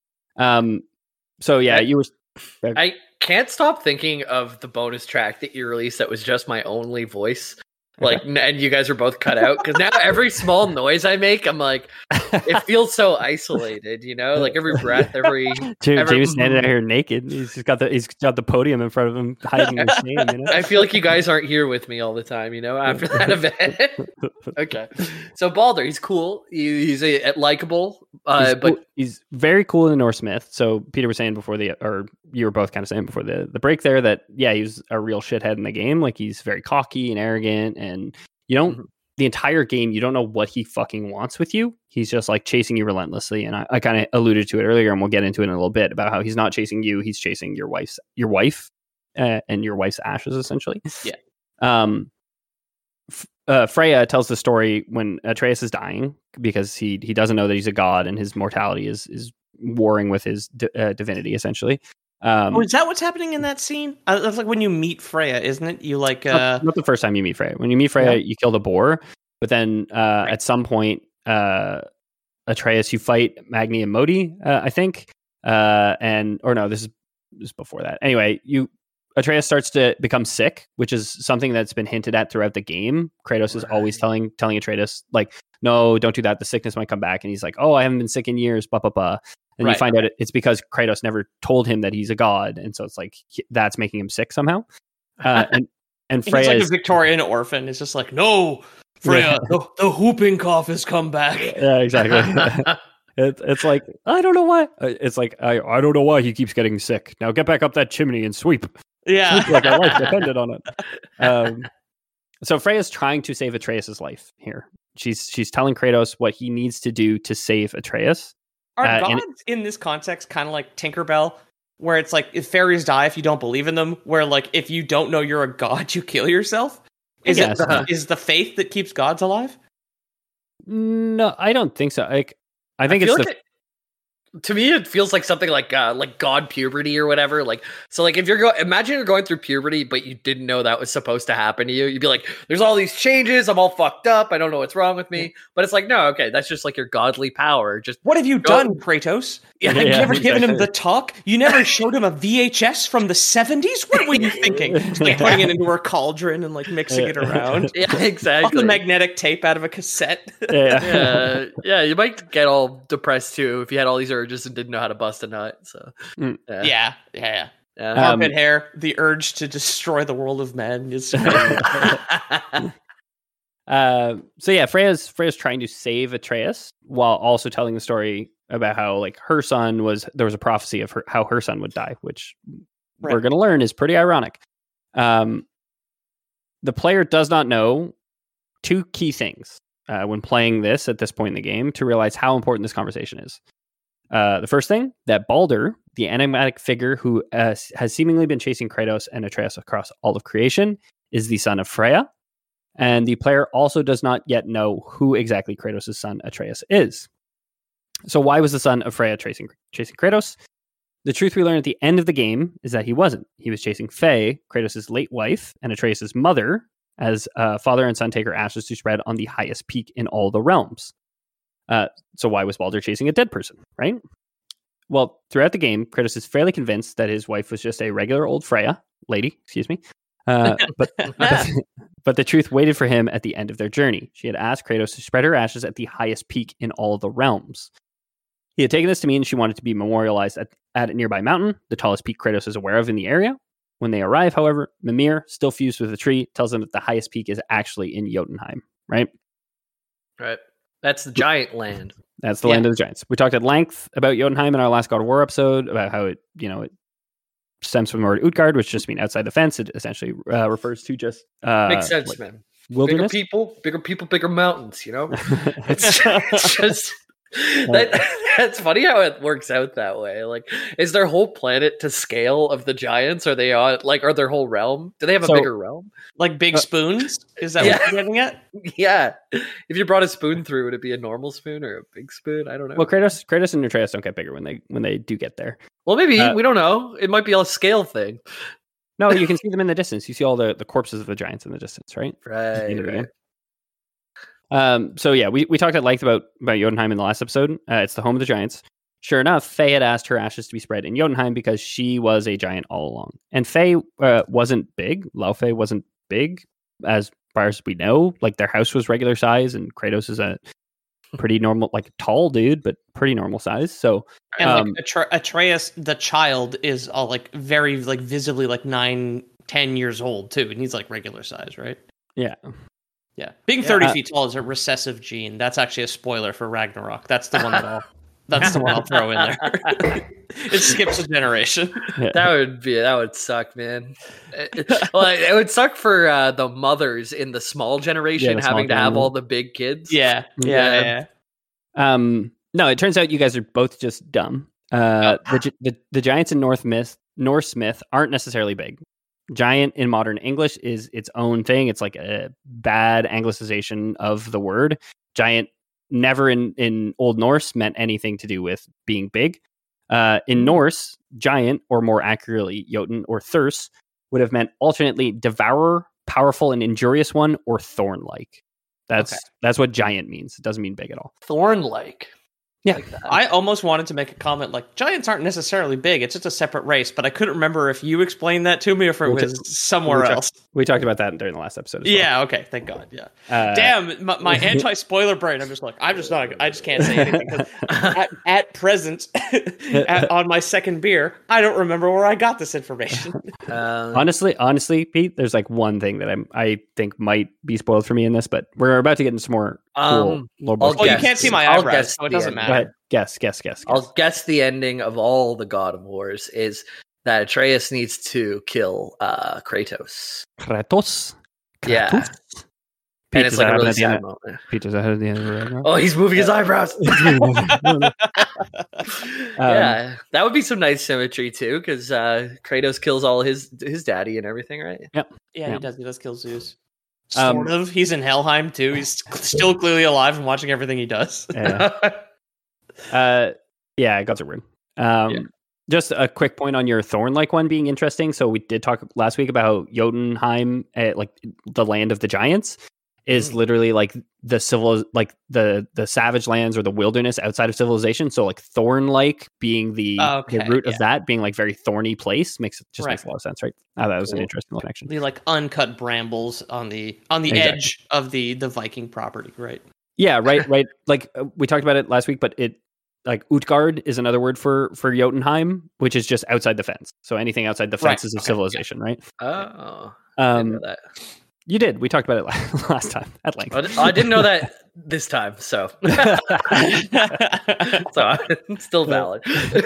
Um. So yeah, I, you were. I can't stop thinking of the bonus track that you released that was just my only voice. Like, and you guys are both cut out because now every small noise I make, I'm like, it feels so isolated, you know, like every breath, every. James, every James standing out here naked. He's just got the he's got the podium in front of him, hiding his shame. You know? I feel like you guys aren't here with me all the time, you know. After that event, okay. So Balder, he's cool. He, he's a, a likable, uh, he's but cool. He's very cool in the Norse myth. So Peter was saying before the, or you were both kind of saying before the the break there that yeah, he's a real shithead in the game. Like he's very cocky and arrogant. And you don't, mm-hmm. the entire game, you don't know what he fucking wants with you. He's just like chasing you relentlessly. And I, I kind of alluded to it earlier, and we'll get into it in a little bit about how he's not chasing you. He's chasing your wife's, your wife uh, and your wife's ashes, essentially. Yeah. Um, f- uh, Freya tells the story when Atreus is dying because he, he doesn't know that he's a god and his mortality is, is warring with his di- uh, divinity, essentially. Um, oh, is that what's happening in that scene? Uh, that's like when you meet Freya, isn't it? You like uh... not, not the first time you meet Freya. When you meet Freya, yeah. you kill the boar, but then uh, right. at some point, uh, Atreus, you fight Magni and Modi, uh, I think, uh, and or no, this is this is before that. Anyway, you Atreus starts to become sick, which is something that's been hinted at throughout the game. Kratos right. is always telling telling Atreus like, no, don't do that. The sickness might come back, and he's like, oh, I haven't been sick in years. Blah blah blah. And right. you find out it's because Kratos never told him that he's a god, and so it's like he, that's making him sick somehow. Uh, and and Freya he's like is, a Victorian orphan. It's just like, no, Freya, yeah. the, the whooping cough has come back. Yeah, exactly. it, it's like I don't know why. It's like I I don't know why he keeps getting sick. Now get back up that chimney and sweep. Yeah, sweep like my life depended on it. Um, so Freya's trying to save Atreus's life here. She's she's telling Kratos what he needs to do to save Atreus. Are uh, gods it, in this context kind of like Tinkerbell, where it's like if fairies die if you don't believe in them, where like if you don't know you're a god, you kill yourself? Is it uh, is the faith that keeps gods alive? No, I don't think so. Like I think I it's the. Like it, to me, it feels like something like uh, like god puberty or whatever. Like so, like if you're go, imagine you're going through puberty, but you didn't know that was supposed to happen to you. You'd be like, "There's all these changes. I'm all fucked up. I don't know what's wrong with me." But it's like, no, okay, that's just like your godly power. Just what have you go- done, Kratos? Yeah, have you yeah, ever exactly. given him the talk? You never showed him a V H S from the seventies. What were you thinking? Just like putting it into a cauldron and like mixing it around. Yeah, exactly. Off the magnetic tape out of a cassette. Yeah. yeah, yeah. You might get all depressed too if you had all these urges and didn't know how to bust a nut. So yeah, yeah, yeah. yeah. yeah. Armpit um, hair, the urge to destroy the world of men is. uh, so yeah, Freya's Freya's trying to save Atreus while also telling the story about how like her son was there was a prophecy of her, how her son would die, which right. we're going to learn is pretty ironic. Um, the player does not know two key things uh, when playing this at this point in the game to realize how important this conversation is. Uh, the first thing, that Balder, the enigmatic figure who uh, has seemingly been chasing Kratos and Atreus across all of creation, is the son of Freya. And the player also does not yet know who exactly Kratos' son Atreus is. So why was the son of Freya chasing, chasing Kratos? The truth we learn at the end of the game is that he wasn't. He was chasing Faye, Kratos' late wife, and Atreus' mother, as uh, father and son take her ashes to spread on the highest peak in all the realms. Uh, so why was Balder chasing a dead person, right? Well, throughout the game, Kratos is fairly convinced that his wife was just a regular old Freya, lady, excuse me. Uh, but, but, but the truth waited for him at the end of their journey. She had asked Kratos to spread her ashes at the highest peak in all the realms. He had taken this to mean she wanted to be memorialized at, at a nearby mountain, the tallest peak Kratos is aware of in the area. When they arrive, however, Mimir, still fused with the tree, tells them that the highest peak is actually in Jotunheim, right? Right. That's the giant land. That's the yeah. land of the giants. We talked at length about Jotunheim in our last God of War episode, about how it, you know, it stems from the word Utgard, which just means outside the fence. It essentially uh, refers to just uh, makes sense, like man. Wilderness. Bigger people, bigger people, bigger mountains. You know, it's, it's just that, that's funny how it works out that way. Like, is their whole planet to scale of the giants? Are they on like are their whole realm? Do they have a so, bigger realm? Like big spoons? Is that yeah. what you're getting at? Yeah. If you brought a spoon through, would it be a normal spoon or a big spoon? I don't know. Well, Kratos, Kratos and Atreus don't get bigger when they when they do get there. Well, maybe uh, we don't know. It might be a scale thing. No, you can see them in the distance. You see all the, the corpses of the giants in the distance, right? Right. right. Um, so yeah, we, we talked at length about, about Jotunheim in the last episode. Uh, it's the home of the giants. Sure enough, Faye had asked her ashes to be spread in Jotunheim because she was a giant all along. And Faye uh, wasn't big. Laufey wasn't big, as far as we know. Like, their house was regular size, and Kratos is a pretty normal, like, tall dude, but pretty normal size. So, and um, like Atre- Atreus, the child, is all like very like visibly like nine, ten years old too, and he's like regular size, right? Yeah. Yeah. Being thirty yeah. feet tall is a recessive gene. That's actually a spoiler for Ragnarok. That's the one that I'll that's the one I'll throw in there. It skips a generation. Yeah. That would be that would suck, man. It, well, it would suck for uh, the mothers in the small generation yeah, the having small to have all the big kids. Yeah. Yeah. yeah. yeah. Um no, it turns out you guys are both just dumb. Uh oh. the, the the giants in North myth Norse myth aren't necessarily big. Giant in modern English is its own thing. It's like a bad anglicization of the word. Giant never in, in Old Norse meant anything to do with being big. Uh, in Norse, giant, or more accurately, Jotun or Thurs, would have meant alternately devourer, powerful and injurious one, or thorn-like. That's okay. That's what giant means. It doesn't mean big at all. Thorn-like. Yeah, like I almost wanted to make a comment like giants aren't necessarily big; it's just a separate race. But I couldn't remember if you explained that to me or if it we was t- somewhere we else. Talked, we talked about that during the last episode. As well. Yeah. Okay. Thank God. Yeah. Uh, Damn, my, my anti-spoiler brain. I'm just like, I'm just not. I just can't say anything because at, at present, at, on my second beer, I don't remember where I got this information. Um, honestly, honestly, Pete, there's like one thing that I'm I think might be spoiled for me in this, but we're about to get into some more. Cool. Um, oh, you can't see my I'll eyebrows, so it doesn't end. matter. Go ahead. Guess, guess, guess, guess. I'll guess the ending of all the God of Wars is that Atreus needs to kill uh, Kratos. Kratos? Kratos? Yeah. Pete, and it's like a really sad moment. Peter's ahead of the end of the Ragnarok. Oh, he's moving his eyebrows. um, yeah, that would be some nice symmetry too, because uh, Kratos kills all his his daddy and everything, right? Yep. Yeah, yep. he does. He does kill Zeus. Sort Um, of. He's in Helheim too. He's still clearly alive and watching everything he does. Yeah. uh, yeah, gods are weird. Um, yeah. Just a quick point on your thorn-like one being interesting. So we did talk last week about Jotunheim, uh, like the land of the giants, is mm. literally like the civil, like the the savage lands or the wilderness outside of civilization. So like thorn-like being the, okay, the root yeah. of that being like very thorny place makes it just right. makes a lot of sense, right? Oh, that was cool. An interesting connection. The like uncut brambles on the on the exactly. edge of the the Viking property, right? Yeah, right, right. Like uh, we talked about it last week, but it like Utgard is another word for for Jotunheim, which is just outside the fence. So anything outside the fences right. of okay. civilization, yeah. right? Oh, um, I didn't know that. You did. We talked about it last time at length. I didn't know that this time, so so it's still valid.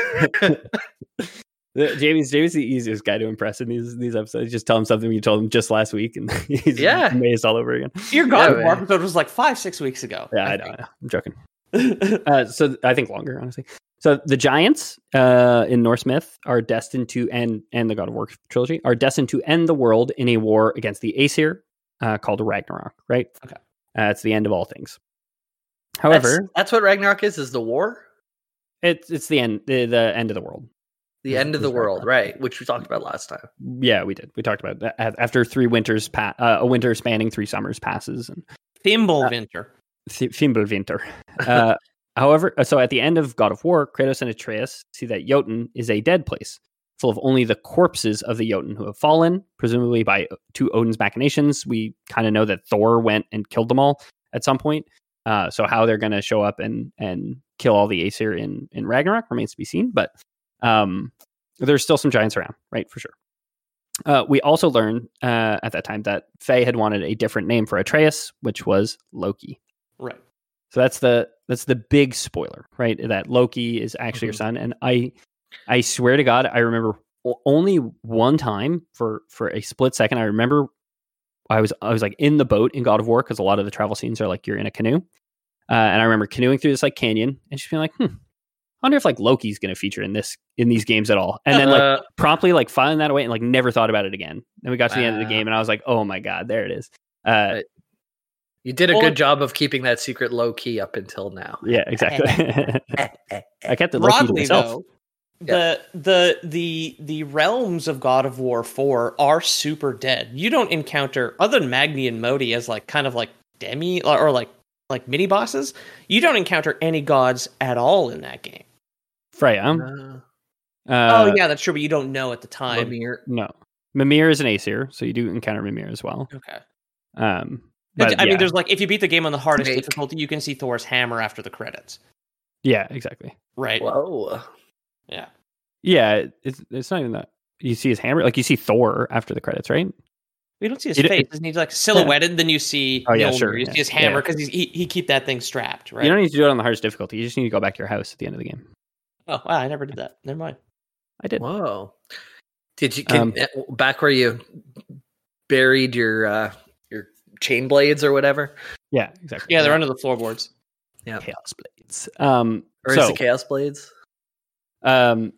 Jamie's Jamie's the easiest guy to impress in these these episodes. Just tell him something you told him just last week, and he's yeah. amazed all over again. Your God of War episode was like five, six weeks ago. Yeah, I, I know, I know. I'm joking. uh, so I think longer, honestly. So the giants uh, in Norse myth are destined to end, and the God of War trilogy are destined to end the world in a war against the Aesir uh, called Ragnarok. Right? Okay, uh, it's the end of all things. However, that's, that's what Ragnarok is. Is the war? It's it's the end the, the end of the world. The end of the world, right? Which we talked about last time. Yeah, we did. We talked about that after three winters, pa- uh, a winter spanning three summers passes, and Fimbulvinter. Uh, Fimbulvinter. Uh, however, so at the end of God of War, Kratos and Atreus see that Jotun is a dead place, full of only the corpses of the Jotun who have fallen, presumably by to Odin's machinations. We kind of know that Thor went and killed them all at some point. Uh, so how they're going to show up and and kill all the Aesir in in Ragnarok remains to be seen, but. Um, there's still some giants around, right? For sure. Uh, we also learned uh, at that time that Faye had wanted a different name for Atreus, which was Loki. Right. So that's the that's the big spoiler, right? That Loki is actually mm-hmm. your son. And I I swear to God, I remember only one time for for a split second. I remember I was I was like in the boat in God of War because a lot of the travel scenes are like you're in a canoe, uh, and I remember canoeing through this like canyon and just being like, hmm. I wonder if like Loki's going to feature in this in these games at all, and then like uh, promptly like filing that away and like never thought about it again. Then we got to the uh, end of the game, and I was like, "Oh my God, there it is." Uh, you did a well, good job of keeping that secret low key up until now. Yeah, exactly. I kept it low key to myself. Though, the yeah. the the the realms of God of War four are super dead. You don't encounter other than Magni and Modi as like kind of like demi or, or like like mini bosses, you don't encounter any gods at all in that game. Freya. Uh, Uh, oh yeah, that's true, but you don't know at the time. Mimir. No. Mimir is an Aesir, so you do encounter Mimir as well. Okay. Um, But, but I yeah. mean, there's like if you beat the game on the hardest Snake. difficulty, you can see Thor's hammer after the credits. Yeah, exactly. Right. Whoa. Yeah. Yeah, it's it's not even that. You see his hammer, like you see Thor after the credits, right? We don't see his You d- face. Isn't he like silhouetted? Then you see Oh, yeah, Mjolnir, sure, you yeah. see his hammer Yeah. because he he keep that thing strapped, right? You don't need to do it on the hardest difficulty. You just need to go back to your house at the end of the game. Oh wow, I never did that. Never mind. I did. Whoa. Did you can, Um, back where you buried your uh, your chain blades or whatever? Yeah, exactly. Yeah, they're under the floorboards. Yeah. Chaos Blades. Um, Or so, is it Chaos Blades? um,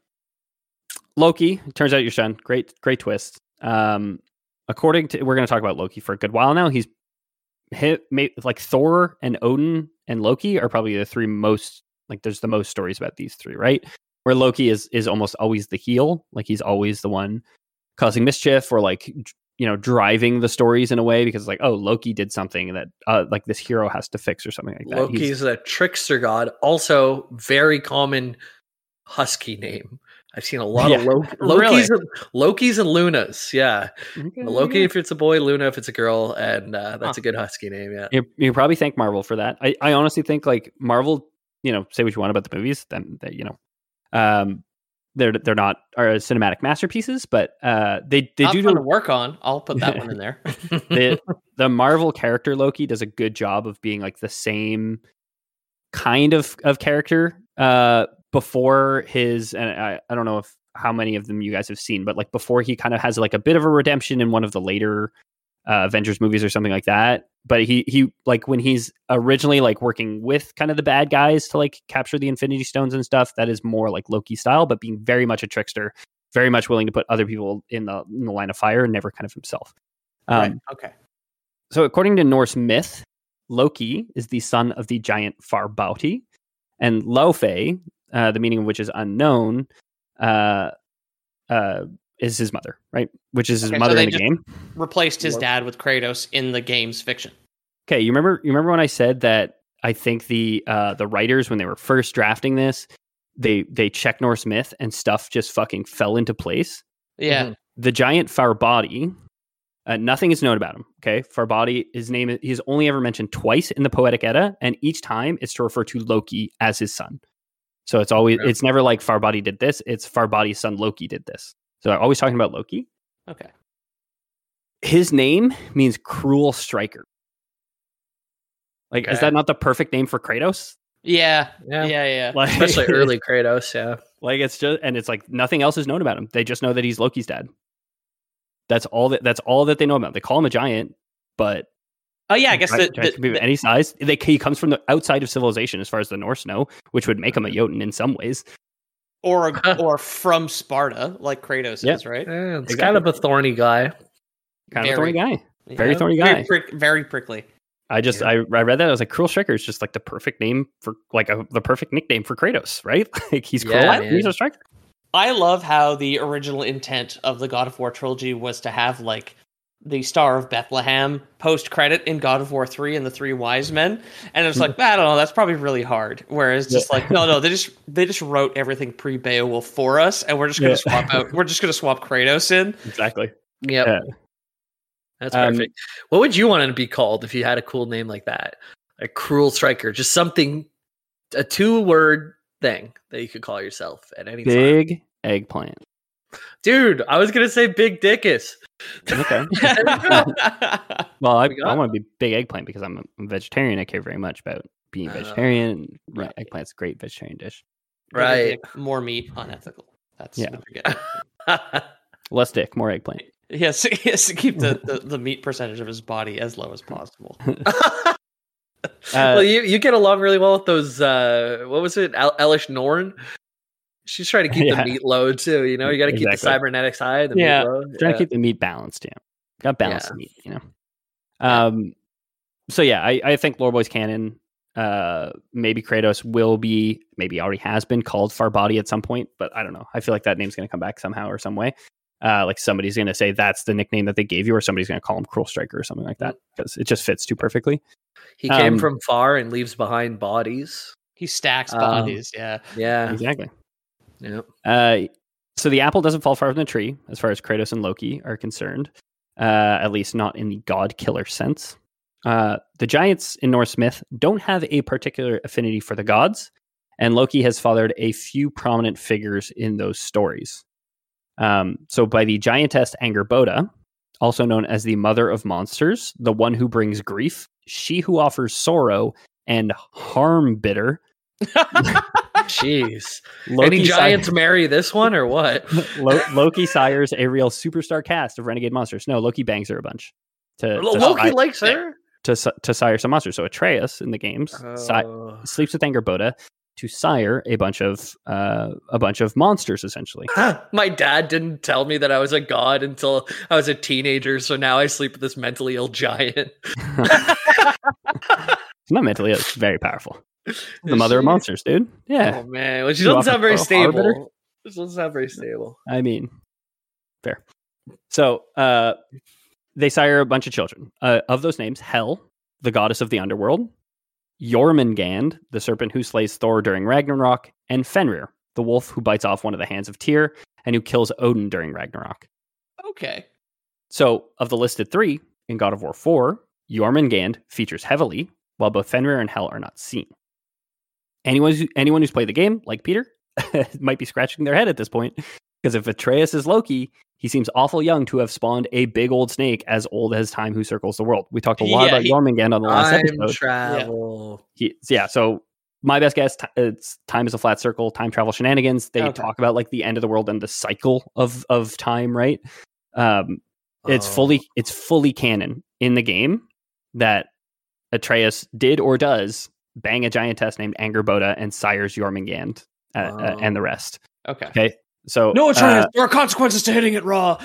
Loki, turns out your son. Great, great twist. Um, according to, we're going to talk about Loki for a good while now. He's hit, made, like Thor and Odin and Loki are probably the three most, like there's the most stories about these three, right? Where Loki is is almost always the heel, like he's always the one causing mischief or like you know driving the stories in a way because like oh Loki did something that uh, like this hero has to fix or something like that. Loki's He's, a trickster god. Also, very common husky name. I've seen a lot Yeah. of Lo- Really? Lokis, and, Lokis and Lunas. Yeah, Okay, Loki yeah. if it's a boy, Luna if it's a girl, and uh, that's Huh. a good husky name. Yeah. You, you probably thank Marvel for that. I, I honestly think like Marvel, you know, say what you want about the movies, then that you know, um, they're they're not are cinematic masterpieces, but uh, they they Not do fun do to work on. I'll put that one in there. the the Marvel character Loki does a good job of being like the same kind of of character uh, before his and I, I don't know if how many of them you guys have seen, but like before he kind of has like a bit of a redemption in one of the later uh, Avengers movies or something like that. But he he like when he's originally like working with kind of the bad guys to like capture the Infinity Stones and stuff, that is more like Loki style, but being very much a trickster, very much willing to put other people in the in the line of fire, and never kind of himself. Um, Right. Okay. So according to Norse myth, Loki is the son of the giant Farbauti, and Laufey, uh, the meaning of which is unknown, uh, uh, is his mother, right? Which is his Okay, so mother they in the just- game. Replaced his dad with Kratos in the game's fiction. Okay, you remember you remember when I said that I think the uh, the writers when they were first drafting this, they they checked Norse myth and stuff just fucking fell into place. Yeah. Mhm. The giant Farbauti, uh, nothing is known about him. Okay, Farbauti, his name is, he's only ever mentioned twice in the Poetic Edda, and each time it's to refer to Loki as his son. So it's always Okay. it's never like Farbauti did this; it's Farbauti's son Loki did this. So I'm always talking about Loki. Okay. His name means cruel striker. Like, is Okay. that not the perfect name for Kratos? Yeah. Yeah. Yeah. Yeah. Like, Especially early Kratos. Yeah. Like it's just, and it's like nothing else is known about him. They just know that he's Loki's dad. That's all that. That's all that they know about him. They call him a giant, but Oh yeah. I guess giant, the, giants the, can be of the- any size. They, he comes from the outside of civilization, as far as the Norse know, which would make him a Jotun in some ways. or or from Sparta, like Kratos Yeah. is, right? Yeah, it's Exactly. kind of a thorny guy. Kind Very. of a thorny guy. Very Yeah. thorny Very, guy. prick, very prickly. I just Yeah. I, I read that I was like, cruel striker is just like the perfect name for like a, the perfect nickname for Kratos, right? Like he's cruel Yeah, and he's man. a striker. I love how the original intent of the God of War trilogy was to have like the Star of Bethlehem post credit in God of War three and the Three Wise Men, and it's like I don't know, that's probably really hard. Whereas just like no, no, they just they just wrote everything pre Beowulf for us, and we're just gonna Yeah. swap out. We're just gonna swap Kratos in. Exactly. Yep. Yeah. That's Um, perfect. What would you want to be called if you had a cool name like that? A cruel striker, just something, a two-word thing that you could call yourself at any time. Big eggplant. Dude, I was gonna say Big Dickus. Okay. Well, I, We got I want to be big eggplant because I'm a vegetarian. I care very much about being Oh. vegetarian. And Right. right, eggplant's a great vegetarian dish. Right. More meat, unethical. That's Yeah. what you're getting. Less dick, more eggplant. He has, to, he has to keep the, the, the meat percentage of his body as low as possible. well, you, you get along really well with those. Uh, what was it, El- Elish Norn? She's trying to keep Yeah. the meat low too. You know, you got to keep the Exactly. cybernetics high. The Yeah. meat low. Trying Yeah. to keep the meat balanced, yeah. Got balance Yeah. the meat, you know. Um, so yeah, I, I think Lore Boys canon. Uh, maybe Kratos will be, maybe already has been called Farbauti at some point, but I don't know. I feel like that name's going to come back somehow or some way. Uh, like somebody's going to say that's the nickname that they gave you, or somebody's going to call him Cruel Striker or something like that, because it just fits too perfectly. He came Um, from far and leaves behind bodies. He stacks Um, bodies. Yeah. Yeah. Exactly. Yep. Uh, so the apple doesn't fall far from the tree as far as Kratos and Loki are concerned, uh, at least not in the god killer sense. Uh, the giants in Norse myth don't have a particular affinity for the gods, and Loki has fathered a few prominent figures in those stories. Um, so by the giantess Angerboda, also known as the mother of monsters, the one who brings grief, she who offers sorrow, and harm bitter. Jeez. Loki Any giants sire- marry this one or what? Lo- Loki sires a real superstar cast of renegade monsters. No, Loki bangs her a bunch. To, to Loki si- likes her? to, si- to sire some monsters. So Atreus in the games si- Oh. sleeps with Angerboda to sire a bunch of uh, a bunch of monsters, essentially. My dad didn't tell me that I was a god until I was a teenager, so now I sleep with this mentally ill giant. It's not mentally, it's very powerful. The mother of monsters, dude. Yeah. Oh man, well, she You doesn't offer sound very for a harbinger? stable. She doesn't sound very stable. I mean, fair. So uh, they sire a bunch of children. Uh, of those names, Hel, the goddess of the underworld, Jormungand, the serpent who slays Thor during Ragnarok, and Fenrir, the wolf who bites off one of the hands of Tyr and who kills Odin during Ragnarok. Okay. So, of the listed three, in God of War four, Jormungand features heavily, while both Fenrir and Hel are not seen. Anyone, who, anyone who's played the game, like Peter, might be scratching their head at this point, because if Atreus is Loki, he seems awful young to have spawned a big old snake as old as time who circles the world. We talked a lot Yeah, about he- Jormungand on the last Time episode. travel. He, yeah, so my best guess, t- it's time is a flat circle, time travel shenanigans. They Okay. talk about like the end of the world and the cycle of of time, right? Um, it's Oh. fully it's fully canon in the game that Atreus did or does bang a giantess named Angerboda and sires Jormungand uh, uh, Wow. and the rest. Okay. Okay, so No, Atreus, uh, there are consequences to hitting it raw.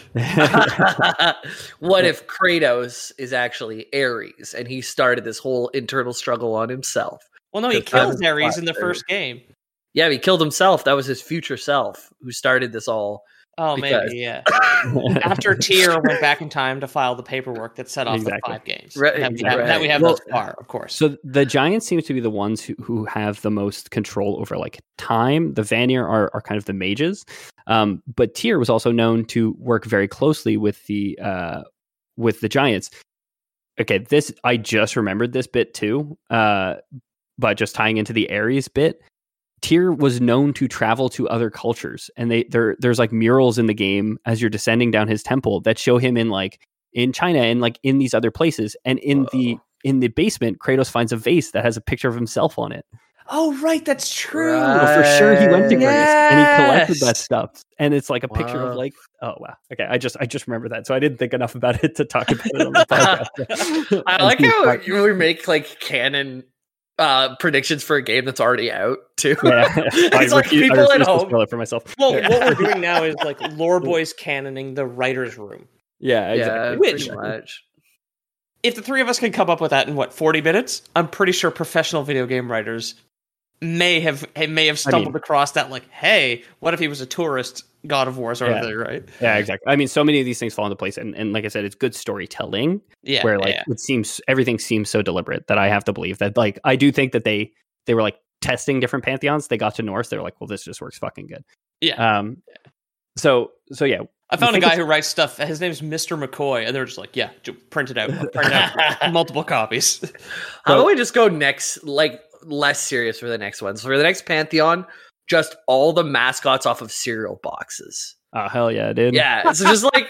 What if Kratos is actually Ares and he started this whole internal struggle on himself? Well, no, he Because time kills is Ares flat, in the or- first game. Yeah, he killed himself. That was his future self who started this all. Oh, Because- maybe, yeah. After Tyr went back in time to file the paperwork that set off Exactly. the five games Right, that we right. have, that we have Well, thus far, of course. So the giants seem to be the ones who, who have the most control over like time. The Vanir are, are kind of the mages, um, but Tyr was also known to work very closely with the uh, with the giants. Okay, this I just remembered this bit too, uh, but just tying into the Ares bit. Tyr was known to travel to other cultures, and they there there's like murals in the game as you're descending down his temple that show him in like in China and like in these other places. And in the in the basement, Kratos finds a vase that has a picture of himself on it. Oh, right, that's true. Right. So for sure he went to Greece and he collected that Yes. stuff. And it's like a picture of Wow. like, oh wow. Okay, I just I just remember that. So I didn't think enough about it to talk about it on the podcast. I like how you we make like canon uh predictions for a game that's already out too. Yeah, It's I like refuse, people I at refuse to home. spoil it for myself. Well, what we're doing now is like Lore Boys canoning the writer's room. Yeah, Yeah, exactly. Which- pretty much. If the three of us can come up with that in what forty minutes, I'm pretty sure professional video game writers may have may have stumbled mean- across that. Like, hey, what if he was a tourist God of War sort Yeah. of thing, right? Yeah, exactly. I mean, so many of these things fall into place, and, and like I said, it's good storytelling. Yeah, where like yeah. it seems everything seems so deliberate that I have to believe that. Like I do think that they they were like testing different pantheons. They got to Norse. They were like, well, this just works fucking good. Yeah. Um. So so yeah, I found a think guy it's- who writes stuff. His name's Mister McCoy, and they're just like, yeah, j- print it out, print out multiple copies. How about we just go next, like less serious for the next one? So for the next Pantheon, just all the mascots off of cereal boxes. Oh hell yeah, dude. Yeah, so just like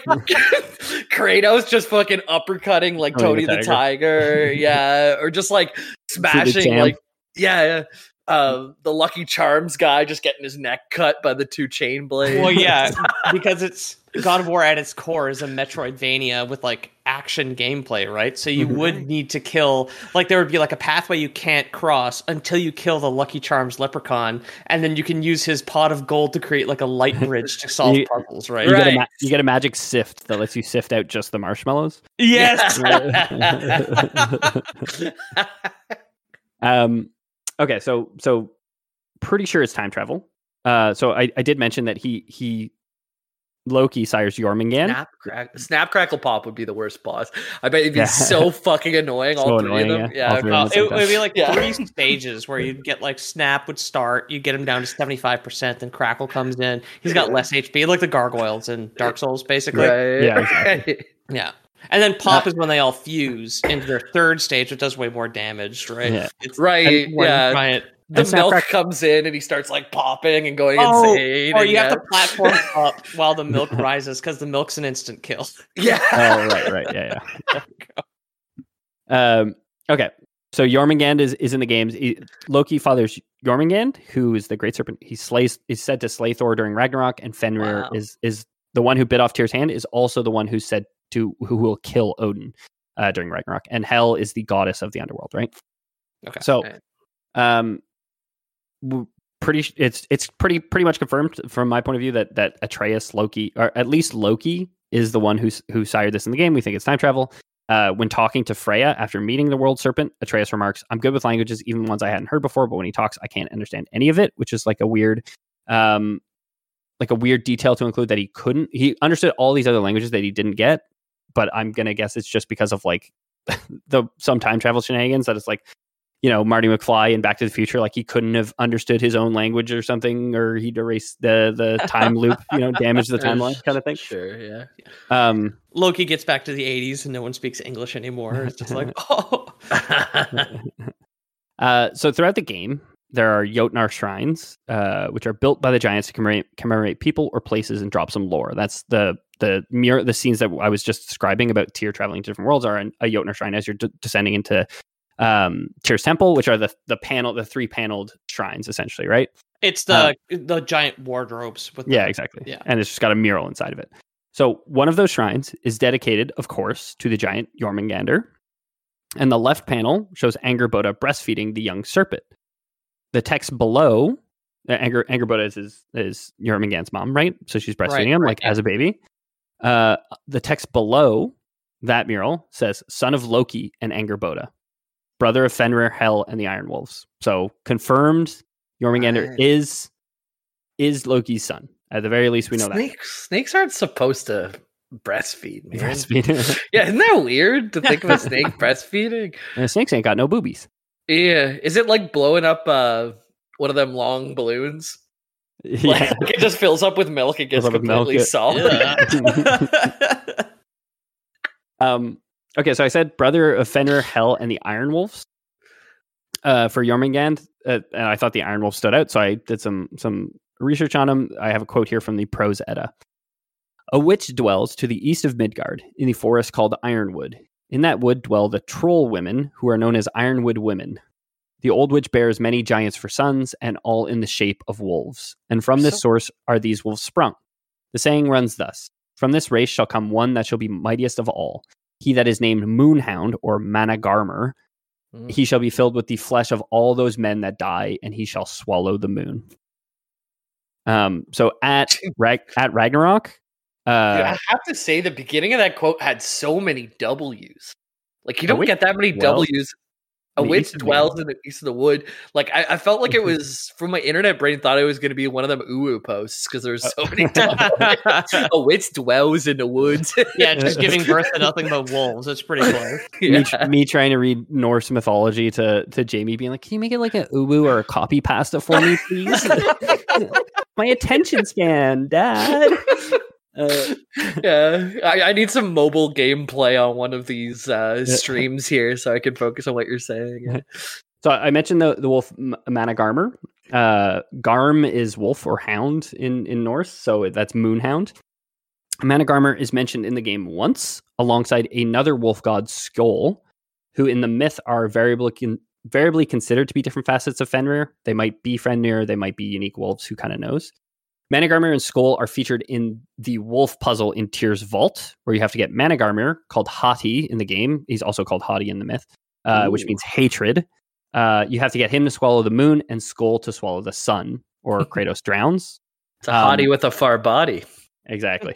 Kratos just fucking uppercutting like Tony Tony the the Tiger, yeah, or just like smashing Jam. like yeah, yeah. Um, the Lucky Charms guy just getting his neck cut by the two chain blades. Well, yeah, because it's God of War at its core is a Metroidvania with like action gameplay, right? So you would need to kill, like there would be like a pathway you can't cross until you kill the Lucky Charms leprechaun, and then you can use his pot of gold to create like a light bridge to solve You- puzzles, right? You, get a Right. ma- you get a magic sift that lets you sift out just the marshmallows. Yes. um. Okay, so so pretty sure it's time travel. Uh, so I, I did mention that he he Loki sires Jormungand. Snap, crack, snap, crackle, pop would be the worst boss. I bet it'd be yeah. so fucking annoying. So all three annoying, of them. Yeah, yeah. three uh, of them it would be like yeah. three stages where you'd get like Snap would start, you get him down to seventy-five percent, then Crackle comes in. He's got less H P, like the gargoyles in Dark Souls, basically. Right. Yeah, exactly. yeah. And then Pop uh, is when they all fuse into their third stage, which does way more damage, right? Yeah. It's, right. Yeah. Giant, the and milk crack- comes in and he starts like popping and going oh, insane. Or you yeah. have to platform up while the milk rises because the milk's an instant kill. Yeah. Oh, right, right. Yeah, yeah. um, okay. So Jormungand is, is in the games. He, Loki fathers Jormungand, who is the great serpent. He slays is said to slay Thor during Ragnarok, and Fenrir wow. is is the one who bit off Tyr's hand, is also the one who said to who will kill Odin uh, during Ragnarok. And Hel is the goddess of the underworld, right? Okay. So okay. um pretty it's it's pretty pretty much confirmed from my point of view that that Atreus, Loki, or at least Loki, is the one who's who sired this in the game. We think it's time travel. Uh, when talking to Freya after meeting the world serpent, Atreus remarks, "I'm good with languages, even ones I hadn't heard before, but when he talks, I can't understand any of it," which is like a weird um like a weird detail to include, that he couldn't he understood all these other languages that he didn't get, but I'm gonna guess it's just because of like the some time travel shenanigans, that it's like, you know, Marty McFly in Back to the Future, like he couldn't have understood his own language or something, or he'd erase the the time loop, you know, damage the timeline kind of thing. Sure, yeah. Um, Loki gets back to the eighties and no one speaks English anymore. It's just like, oh. uh, so throughout the game, there are Jotnar shrines, uh, which are built by the giants to commemorate, commemorate people or places and drop some lore. That's the the mirror. The scenes that I was just describing about Tyr traveling to different worlds are in a Jotnar shrine as you're d- descending into um Tyr's temple, which are the the panel the three paneled shrines essentially, right? It's the uh, the giant wardrobes with yeah the, exactly yeah and it's just got a mural inside of it. So one of those shrines is dedicated, of course, to the giant Jormungandr, and the left panel shows Angerboda breastfeeding the young serpent. The text below, uh, Anger Angerboda is is, is Jormungand's mom, right? So she's breastfeeding right, him right, like yeah. as a baby. Uh the text below that mural says, "Son of Loki and Angerboda, brother of Fenrir, Hel, and the Iron Wolves." So confirmed, Jormungandr right. is is Loki's son. At the very least, we know snakes, that. Snakes aren't supposed to breastfeed, man. Breastfeed. Yeah, isn't that weird to think of a snake breastfeeding? And snakes ain't got no boobies. Yeah. Is it like blowing up uh, one of them long balloons? Yeah. Like, it just fills up with milk and gets completely milk. solid. Yeah. um. Okay, so I said brother of Fenrir, Hel, and the Iron Wolves. Uh, for Jormungand, uh, and I thought the Iron Wolf stood out, so I did some some research on him. I have a quote here from the Prose Edda. "A witch dwells to the east of Midgard, in the forest called Ironwood. In that wood dwell the troll women, who are known as Ironwood women. The old witch bears many giants for sons, and all in the shape of wolves. And from this so- source are these wolves sprung. The saying runs thus: From this race shall come one that shall be mightiest of all. He that is named Moonhound, or Managarmr, mm. he shall be filled with the flesh of all those men that die, and he shall swallow the moon." Um. So at Rag- at Ragnarok, uh, Dude, I have to say the beginning of that quote had so many W's. Like you don't witch, get that many well, W's. A witch dwells in the east of the wood. Like I, I felt like it was from my internet brain. Thought it was going to be one of them uwu posts because there's so many. W's. A witch dwells in the woods. Yeah, just giving birth to nothing but wolves. It's pretty clear. Yeah. Me, me trying to read Norse mythology to to Jamie being like, "Can you make it like an uwu or a copy pasta for me, please?" My attention span, Dad. Uh, yeah, I, I need some mobile gameplay on one of these uh, streams here so I can focus on what you're saying. Yeah. So I mentioned the, the wolf Managarmr. Uh, Garm is wolf or hound in, in Norse, so that's Moonhound. Managarmr is mentioned in the game once, alongside another wolf god, Skjold, who in the myth are variably, con- variably considered to be different facets of Fenrir. They might be Fenrir, they might be unique wolves, who kind of knows. Managarmr and Skjold are featured in the wolf puzzle in Tyr's Vault, where you have to get Managarmr, called Hati in the game. He's also called Hati in the myth, uh, which means hatred. Uh, you have to get him to swallow the moon and Skjold to swallow the sun, or Kratos drowns. It's a um, hottie with a far body. Exactly.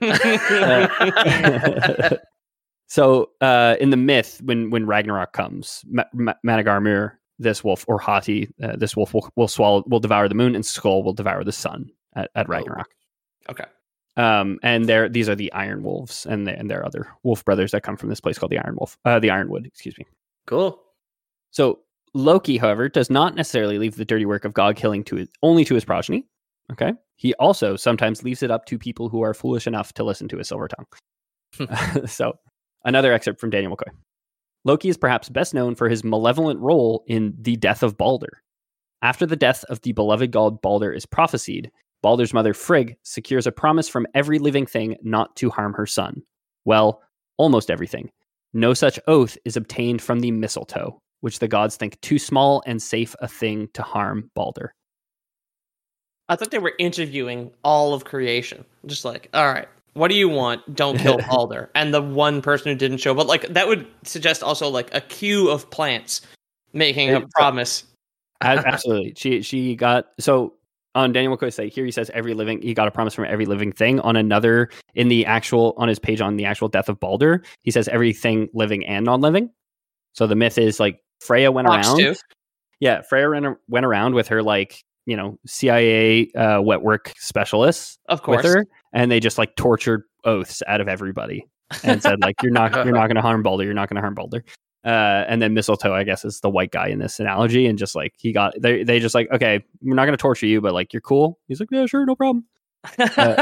uh, so uh, in the myth, when, when Ragnarok comes, Ma- Ma- Managarmr, this wolf, or Hati, uh, this wolf will, will swallow, will devour the moon, and Skjold will devour the sun. At, at Ragnarok. Okay. Um, and they're these are the Iron Wolves, and the, and there are other wolf brothers that come from this place called the Iron Wolf, uh, the Ironwood. Excuse me. Cool. So Loki, however, does not necessarily leave the dirty work of god killing to his, only to his progeny. Okay, he also sometimes leaves it up to people who are foolish enough to listen to his silver tongue. So another excerpt from Daniel McCoy. Loki is perhaps best known for his malevolent role in the death of Balder. After the death of the beloved god Balder is prophesied, Balder's mother Frigg secures a promise from every living thing not to harm her son. Well, almost everything. No such oath is obtained from the mistletoe, which the gods think too small and safe a thing to harm Balder. I thought they were interviewing all of creation. Just like, all right, what do you want? Don't kill Balder. And the one person who didn't show, but like that would suggest also like a queue of plants making a promise. Absolutely. She she got, so on Daniel McCoy's site here, he says every living, he got a promise from every living thing. On another, in the actual, on his page on the actual death of Balder, he says everything living and non-living. So the myth is like Freya went Fox around. too. Yeah, Freya ran, went around with her like, you know, C I A uh, wet work specialists, of course, with her, and they just like tortured oaths out of everybody and said like, you're not, you're not going to harm Balder, you're not going to harm Balder. Uh, and then Mistletoe, I guess, is the white guy in this analogy, and just like he got, they they just like, okay, we're not going to torture you, but like you're cool. He's like, yeah, sure, no problem. Uh,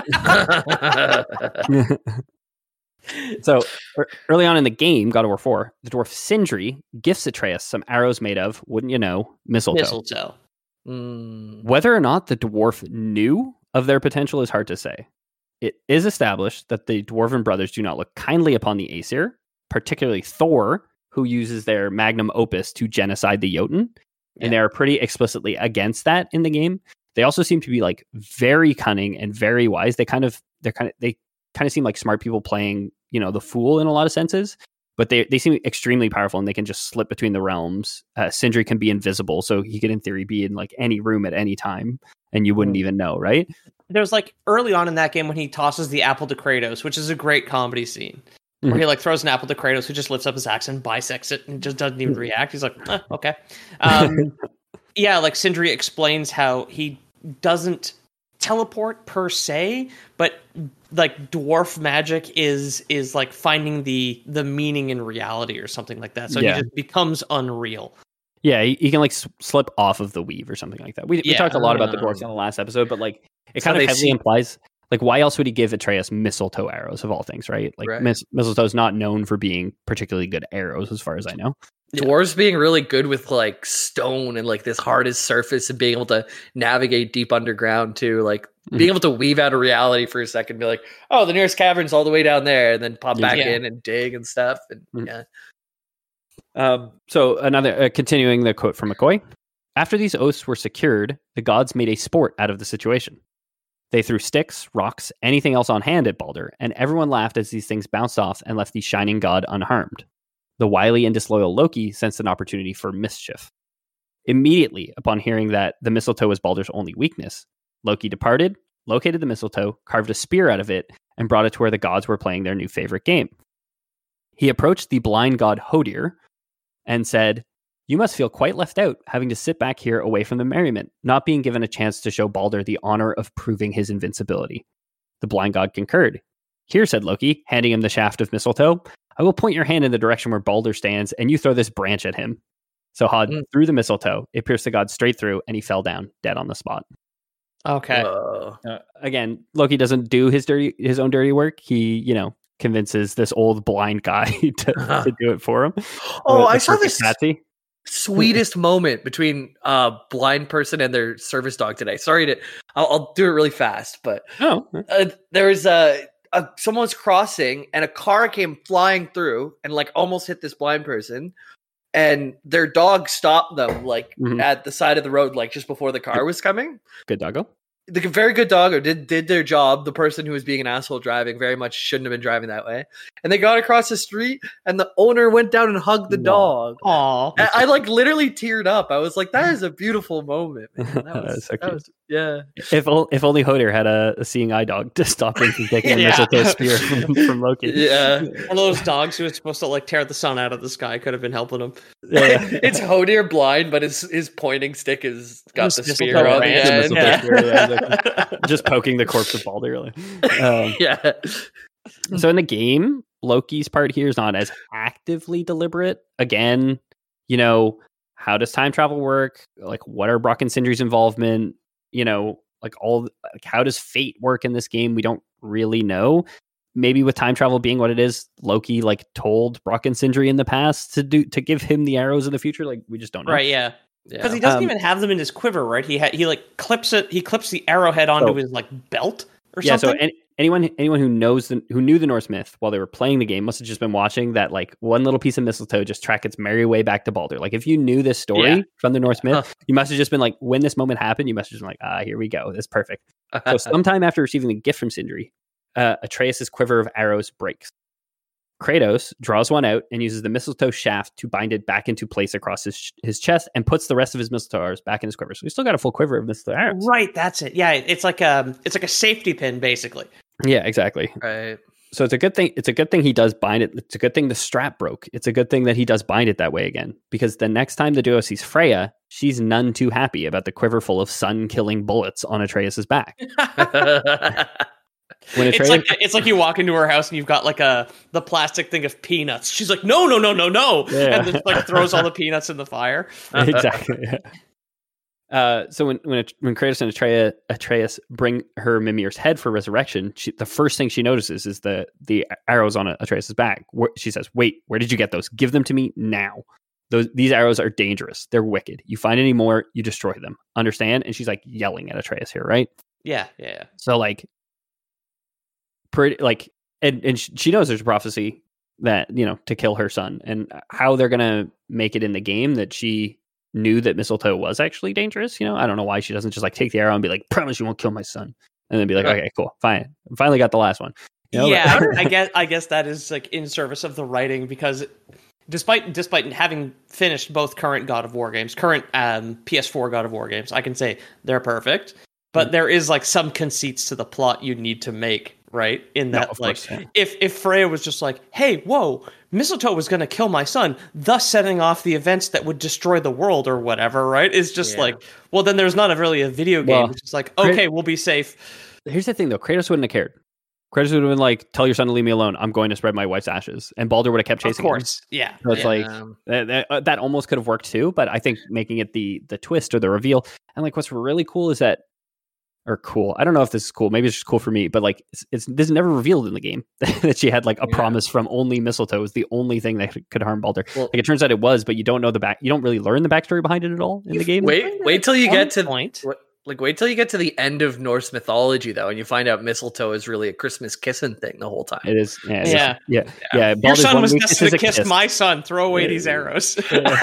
so er, early on in the game, God of War four, the dwarf Sindri gifts Atreus some arrows made of, wouldn't you know, mistletoe. Mistletoe. Mm. Whether or not the dwarf knew of their potential is hard to say. It is established that the dwarven brothers do not look kindly upon the Aesir, particularly Thor, who uses their magnum opus to genocide the Jotun. Yeah. And they are pretty explicitly against that in the game. They also seem to be like very cunning and very wise. They kind of, they're kind of, they kind of seem like smart people playing, you know, the fool in a lot of senses, but they, they seem extremely powerful and they can just slip between the realms. Uh, Sindri can be invisible, so he could in theory be in like any room at any time and you wouldn't mm. even know, right? There's like early on in that game when he tosses the apple to Kratos, which is a great comedy scene. Where mm-hmm. he like throws an apple to Kratos, who just lifts up his axe and bisects it and just doesn't even react. He's like, eh, okay. Um, yeah, like Sindri explains how he doesn't teleport per se, but like dwarf magic is is like finding the the meaning in reality or something like that. So yeah. he just becomes unreal. Yeah, he, he can like s- slip off of the weave or something like that. We, yeah. we talked a lot about the dwarves in the last episode, but like it kind of heavily see- implies. Like, why else would he give Atreus mistletoe arrows of all things, right? Like, right. Mis- mistletoe's not known for being particularly good arrows, as far as I know. Dwarves yeah. being really good with like stone and like this hardest surface and being able to navigate deep underground too. Like mm-hmm. being able to weave out of reality for a second, be like, oh, the nearest cavern's all the way down there, and then pop back yeah. in and dig and stuff. And mm-hmm. yeah. Um. So another uh, continuing the quote from McCoy. After these oaths were secured, the gods made a sport out of the situation. They threw sticks, rocks, anything else on hand at Balder, and everyone laughed as these things bounced off and left the shining god unharmed. The wily and disloyal Loki sensed an opportunity for mischief. Immediately upon hearing that the mistletoe was Balder's only weakness, Loki departed, located the mistletoe, carved a spear out of it, and brought it to where the gods were playing their new favorite game. He approached the blind god Hodir and said, "You must feel quite left out, having to sit back here away from the merriment, not being given a chance to show Balder the honor of proving his invincibility." The blind god concurred. "Here," said Loki, handing him the shaft of mistletoe, "I will point your hand in the direction where Balder stands, and you throw this branch at him." So Hod mm. threw the mistletoe. It pierced the god straight through, and he fell down, dead on the spot. Okay. Uh, again, Loki doesn't do his dirty, his own dirty work. He, you know, convinces this old blind guy to, to do it for him. Oh, uh, I saw this. Patsy. Sweetest moment between a uh, blind person and their service dog today. Sorry to, I'll, I'll do it really fast, but oh, uh, there was a, a someone was crossing and a car came flying through and like almost hit this blind person, and their dog stopped them like mm-hmm. at the side of the road, like just before the car was coming. Good doggo. The very good doggo did did their job. The person who was being an asshole driving very much shouldn't have been driving that way. And they got across the street, and the owner went down and hugged the dog. Aww. I, I like literally teared up. I was like, "That is a beautiful moment." Man. That was, that, so that was Yeah. If o- if only Hodir had a, a seeing eye dog to stop him from taking a Yeah. mistletoe spear from, from Loki. Yeah. One of those dogs who was supposed to like tear the sun out of the sky could have been helping him. Yeah. It's Hodir blind, but his his pointing stick is got the Mistletoe spear on the branch. end. Mistletoe Yeah. spear, yeah, exactly. Just poking the corpse of Baldur. Like. Um, Yeah. so in the game, Loki's part here is not as actively deliberate. Again, you know, how does time travel work? Like, what are Brock and Sindri's involvement? You know, like all like how does fate work in this game? We don't really know. Maybe with time travel being what it is, Loki like told Brock and Sindri in the past to do to give him the arrows in the future. Like we just don't know. Right, yeah. Because Yeah. he doesn't Um, even have them in his quiver, right? He ha- he like clips it. He clips the arrowhead onto So- his like belt or Yeah. something. So any, anyone anyone who knows the who knew the Norse myth while they were playing the game must have just been watching that like one little piece of mistletoe just track its merry way back to Baldur. Like if you knew this story Yeah. from the Norse myth, Huh. you must have just been like, when this moment happened, you must have just been like, ah, here we go. That's perfect. So sometime after receiving the gift from Sindri, uh, Atreus' quiver of arrows breaks. Kratos draws one out and uses the mistletoe shaft to bind it back into place across his his chest and puts the rest of his mistletoe arrows back in his quiver. So he's still got a full quiver of mistletoe arrows. Right, that's it. Yeah, it's like um, it's like a safety pin, basically. Yeah, exactly. Right. So it's a good thing. It's a good thing he does bind it. It's a good thing the strap broke. It's a good thing that he does bind it that way again, because the next time the duo sees Freya, she's none too happy about the quiver full of sun-killing bullets on Atreus's back. When It's Atreus, like it's like you walk into her house and you've got like a the plastic thing of peanuts. She's like, no, no, no, no, no, Yeah. and then like throws all the peanuts in the fire. exactly. yeah. Uh, so when when when Kratos and Atreus, Atreus bring her Mimir's head for resurrection, she, the first thing she notices is the the arrows on Atreus's back. Where, she says, "Wait, where did you get those? Give them to me now. Those these arrows are dangerous. They're wicked. You find any more, you destroy them. Understand?" And she's like yelling at Atreus here, right? Yeah, yeah, yeah. So like, pretty like, and and sh- she knows there's a prophecy that, you know, to kill her son, and how they're gonna make it in the game that she knew that mistletoe was actually dangerous. You know, I don't know why she doesn't just like take the arrow and be like, promise you won't kill my son, and then be like, okay, cool, fine, finally got the last one. You know, yeah, but- I guess I guess that is like in service of the writing, because despite despite having finished both current God of War games, current um, P S four God of War games, I can say they're perfect. But there is like some conceits to the plot you need to make, right? In No, that, of like, course, yeah. if if Freya was just like, "Hey, whoa, mistletoe was going to kill my son," thus setting off the events that would destroy the world or whatever, right? It's just Yeah. like, well, then there's not a really a video game. Well, It's just like, Kra- okay, we'll be safe. Here's the thing though, Kratos wouldn't have cared. Kratos would have been like, tell your son to leave me alone. I'm going to spread my wife's ashes. And Baldur would have kept Of chasing him. course, yeah. So it's yeah. like Um, that, that, uh, that almost could have worked too, but I think making it the the twist or the reveal, and like what's really cool is that, or cool, I don't know if this is cool, maybe it's just cool for me, but like it's, it's this is never revealed in the game that she had like a Yeah. promise from only mistletoe was the only thing that could harm Baldur. Well- Like it turns out it was, but you don't know the back. You don't really learn the backstory behind it at all in the game. wait, wait till you get to point. what- like wait till you get to the end of Norse mythology though, and you find out mistletoe is really a Christmas kissing thing the whole time. It is, yeah, it is- Yeah. yeah, yeah. Your Baldur's son one was weakness destined is to a kiss kiss. my son. Throw away Yeah. these arrows.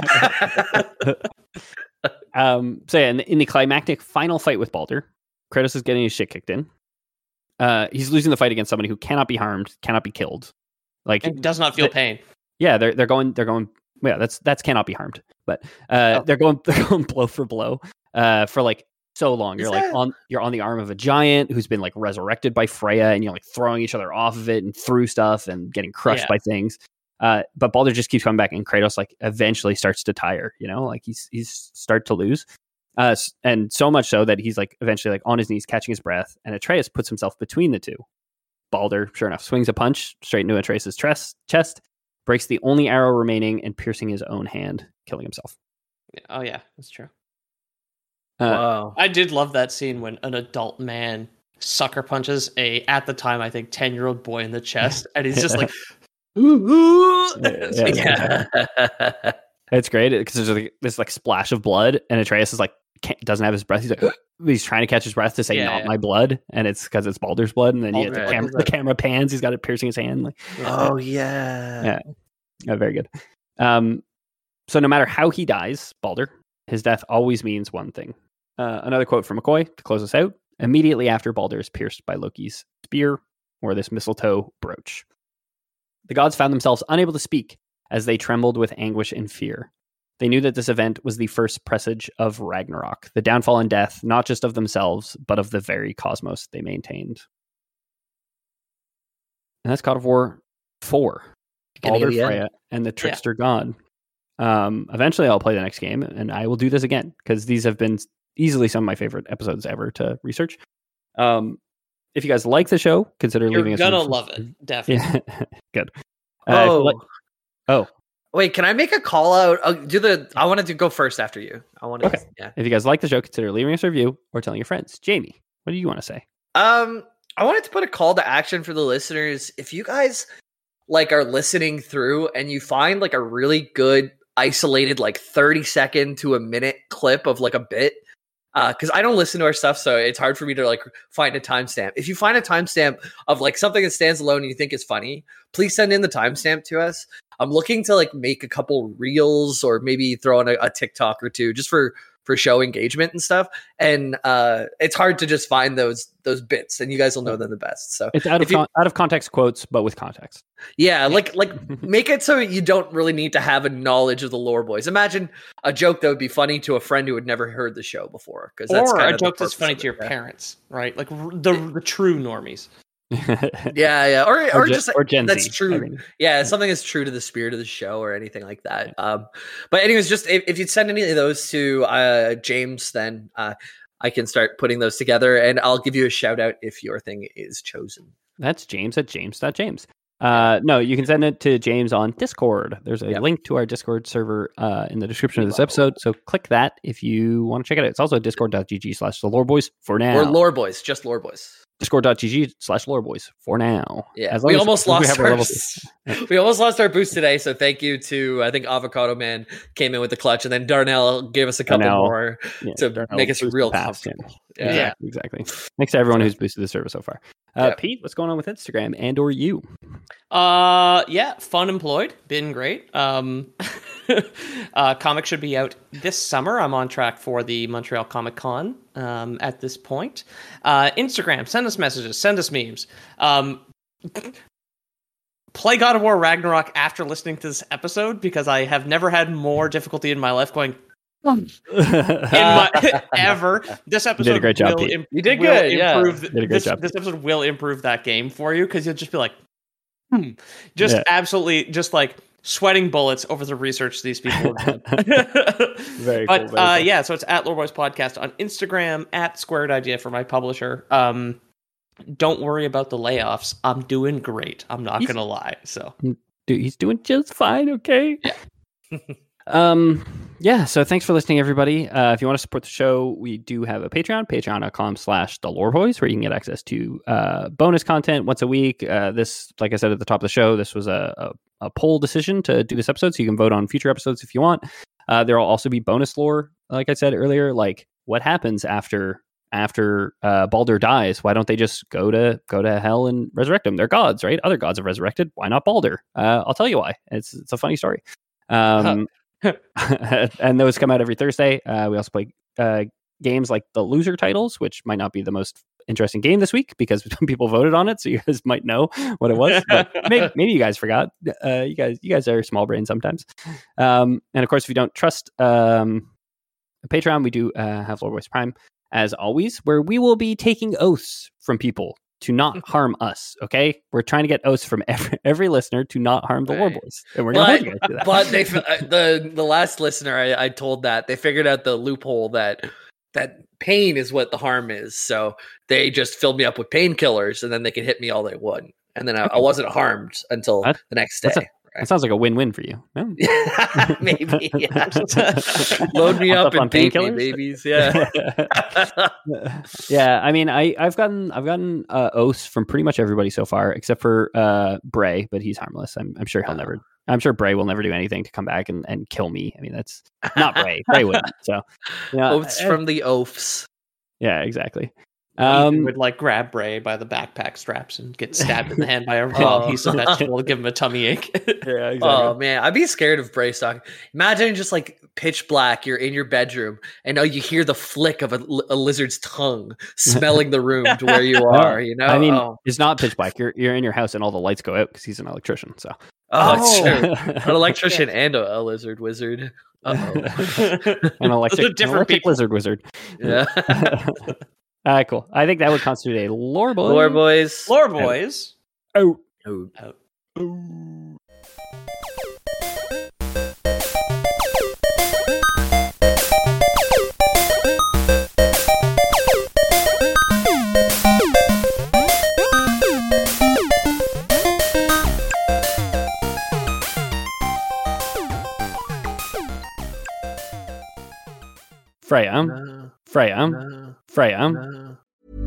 Um, so yeah, in the, in the climactic final fight with Baldur, Kratos is getting his shit kicked in. Uh, he's losing the fight against somebody who cannot be harmed, cannot be killed. Like, and does not feel the- pain. yeah, they're they're going they're going. Yeah, that's that's cannot be harmed. But uh, Oh. they're going they're going blow for blow. Uh, for like so long. You're Is like that- on you're on the arm of a giant who's been like resurrected by Freya, and you're like throwing each other off of it and through stuff and getting crushed Yeah. by things. Uh, but Baldur just keeps coming back, and Kratos like eventually starts to tire. You know, like he's he's start to lose. Uh, s- and so much so that he's like eventually like on his knees, catching his breath, and Atreus puts himself between the two. Baldur, sure enough, swings a punch straight into Atreus' tres- chest, breaks the only arrow remaining, and piercing his own hand, killing himself. Oh yeah, that's true. Uh, Wow. I did love that scene when an adult man sucker punches a, at the time I think ten year old boy in the chest, and he's just like, Yeah. Yeah. It's great because there's like this like splash of blood, and Atreus is like can't, doesn't have his breath. He's like he's trying to catch his breath to say Yeah, not yeah. my blood, and it's because it's Baldur's blood. And then yeah, the, Baldur's cam- blood. the camera pans. He's got it piercing his hand. Like, Oh yeah. Yeah. yeah, very good. Um, so no matter how he dies, Baldur, his death always means one thing. Uh, another quote from McCoy to close us out. Immediately after Baldur is pierced by Loki's spear or this mistletoe brooch, the gods found themselves unable to speak as they trembled with anguish and fear. They knew that this event was the first presage of Ragnarok, the downfall and death, not just of themselves, but of the very cosmos they maintained. And that's God of War four. Baldur, Freya, and the Trickster yeah. God. Um, eventually, I'll play the next game, and I will do this again, because these have been easily some of my favorite episodes ever to research. Um, if you guys like the show, consider You're leaving us. You're gonna love it, definitely. Yeah. Good. Uh, oh. Like... oh. Wait, can I make a call out? I'll do the. I wanted to go first after you. I want to. Okay. Yeah. If you guys like the show, consider leaving us a review or telling your friends. Jamie, what do you want to say? Um, I wanted to put a call to action for the listeners. If you guys like are listening through and you find like a really good isolated like thirty second to a minute clip of like a bit, uh, because I don't listen to our stuff, so it's hard for me to like find a timestamp. If you find a timestamp of like something that stands alone and you think is funny, please send in the timestamp to us. I'm looking to like make a couple reels or maybe throw in a, a TikTok or two just for for show engagement and stuff. And uh, it's hard to just find those those bits, and you guys will know them the best. So it's out of you, con- out of context quotes, but with context. Yeah, like like make it so you don't really need to have a knowledge of the Lore Boys. Imagine a joke that would be funny to a friend who had never heard the show before, because that's or kind a of joke that's funny it, to your yeah. parents, right? Like the the true normies. yeah, yeah, or or, or just or Gen that's Z, true. I mean. Yeah, something that's true to the spirit of the show or anything like that. Um, but anyways, just if, if you'd send any of those to uh, James, then uh, I can start putting those together, and I'll give you a shout out if your thing is chosen. That's James at James.James. Uh, no, you can send it to James on Discord. There's a yep. link to our Discord server uh, in the description of this episode. So click that if you want to check it out. It's also discord.gg slash the Lore Boys for now. Or Lore Boys, just Lore Boys. Discord.gg slash Lore Boys for now. Yeah, we almost lost we our we almost lost our boost today. So thank you to I think Avocado Man came in with the clutch, and then Darnell gave us a couple Darnell, more yeah, to Darnell make us real comfortable. Yeah. Yeah, exactly. Thanks to everyone who's boosted the service so far. Uh, yeah. Pete, what's going on with Instagram and or you? Uh, yeah, fun employed, been great. Um, uh, comic should be out this summer. I'm on track for the Montreal Comic Con um, at this point. Uh, Instagram, send us messages, send us memes. Um, play God of War Ragnarok after listening to this episode, because I have never had more difficulty in my life going in my, ever. This episode you did a great job, will, Pete. Im- you did will good. improve. Yeah. The, did a great this, job. this episode will improve that game for you, because you'll just be like, hmm. just yeah. absolutely, just like sweating bullets over the research these people have done. Very but cool. Very uh, cool. yeah, so it's at Lore Boys Podcast on Instagram, at Squared Idea for my publisher. Um, don't worry about the layoffs. I'm doing great. I'm not He's, gonna lie. So, dude, he's doing just fine. Okay. Yeah. Um, yeah, so thanks for listening, everybody. Uh, if you want to support the show, we do have a Patreon, patreon.com slash the Lore Boys, where you can get access to uh, bonus content once a week. Uh, this, like I said at the top of the show, this was a, a, a poll decision to do this episode, so you can vote on future episodes if you want. Uh, there will also be bonus lore, like I said earlier, like what happens after after uh, Baldur dies. Why don't they just go to go to hell and resurrect him? They're gods, right? Other gods have resurrected. Why not Baldur? Uh, I'll tell you why. It's it's a funny story. Um, and those come out every Thursday. Uh, we also play uh, games like the loser titles, which might not be the most interesting game this week because people voted on it, so you guys might know what it was. But maybe, maybe you guys forgot. Uh, you guys, you guys are small brain sometimes. Um, and of course, if you don't trust um, Patreon, we do uh, have Lore Boys Prime as always, where we will be taking oaths from people to not harm us. Okay, we're trying to get oaths from every every listener to not harm the right. Lore Boys, and we're but, not going to do that. But they the the last listener I, I told that they figured out the loophole that that pain is what the harm is. So they just filled me up with painkillers, and then they could hit me all they want, and then I, I wasn't harmed until that, the next day. A, that sounds like a win-win for you. No? Maybe. Yeah. Load me up, up and beat me, babies. Yeah. Yeah. I mean, I I've gotten I've gotten uh, oaths from pretty much everybody so far, except for uh, Bray, but he's harmless. I'm I'm sure he'll uh, never. I'm sure Bray will never do anything to come back and, and kill me. I mean, that's not Bray. Bray wouldn't. So, you know, oaths I, from the oafs. Yeah, exactly. Um, would like grab Bray by the backpack straps and get stabbed in the hand by a raw oh. piece of vegetable to give him a tummy ache. Yeah, exactly. Oh man, I'd be scared of Bray stalking. Imagine just like pitch black, you're in your bedroom, and oh, you hear the flick of a, a lizard's tongue smelling the room to where you are. You know, I mean, oh. it's not pitch black. You're you're in your house and all the lights go out because he's an electrician. So, oh, that's true. An electrician and a, a lizard wizard. Uh-oh. An electric, an different electric people. lizard wizard. Yeah. All right, cool. I think that would constitute a lore boy. Lore boys. Lore boys. Oh. Oh. Out. Freya. No, Freya. no, Freya. no.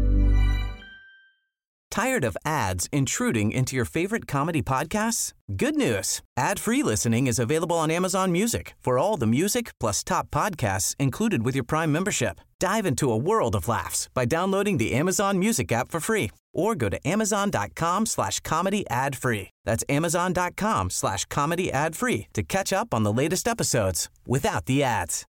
Tired of ads intruding into your favorite comedy podcasts? Good news. Ad-free listening is available on Amazon Music for all the music plus top podcasts included with your Prime membership. Dive into a world of laughs by downloading the Amazon Music app for free or go to amazon.com slash comedy ad free. That's amazon.com slash comedy ad free to catch up on the latest episodes without the ads.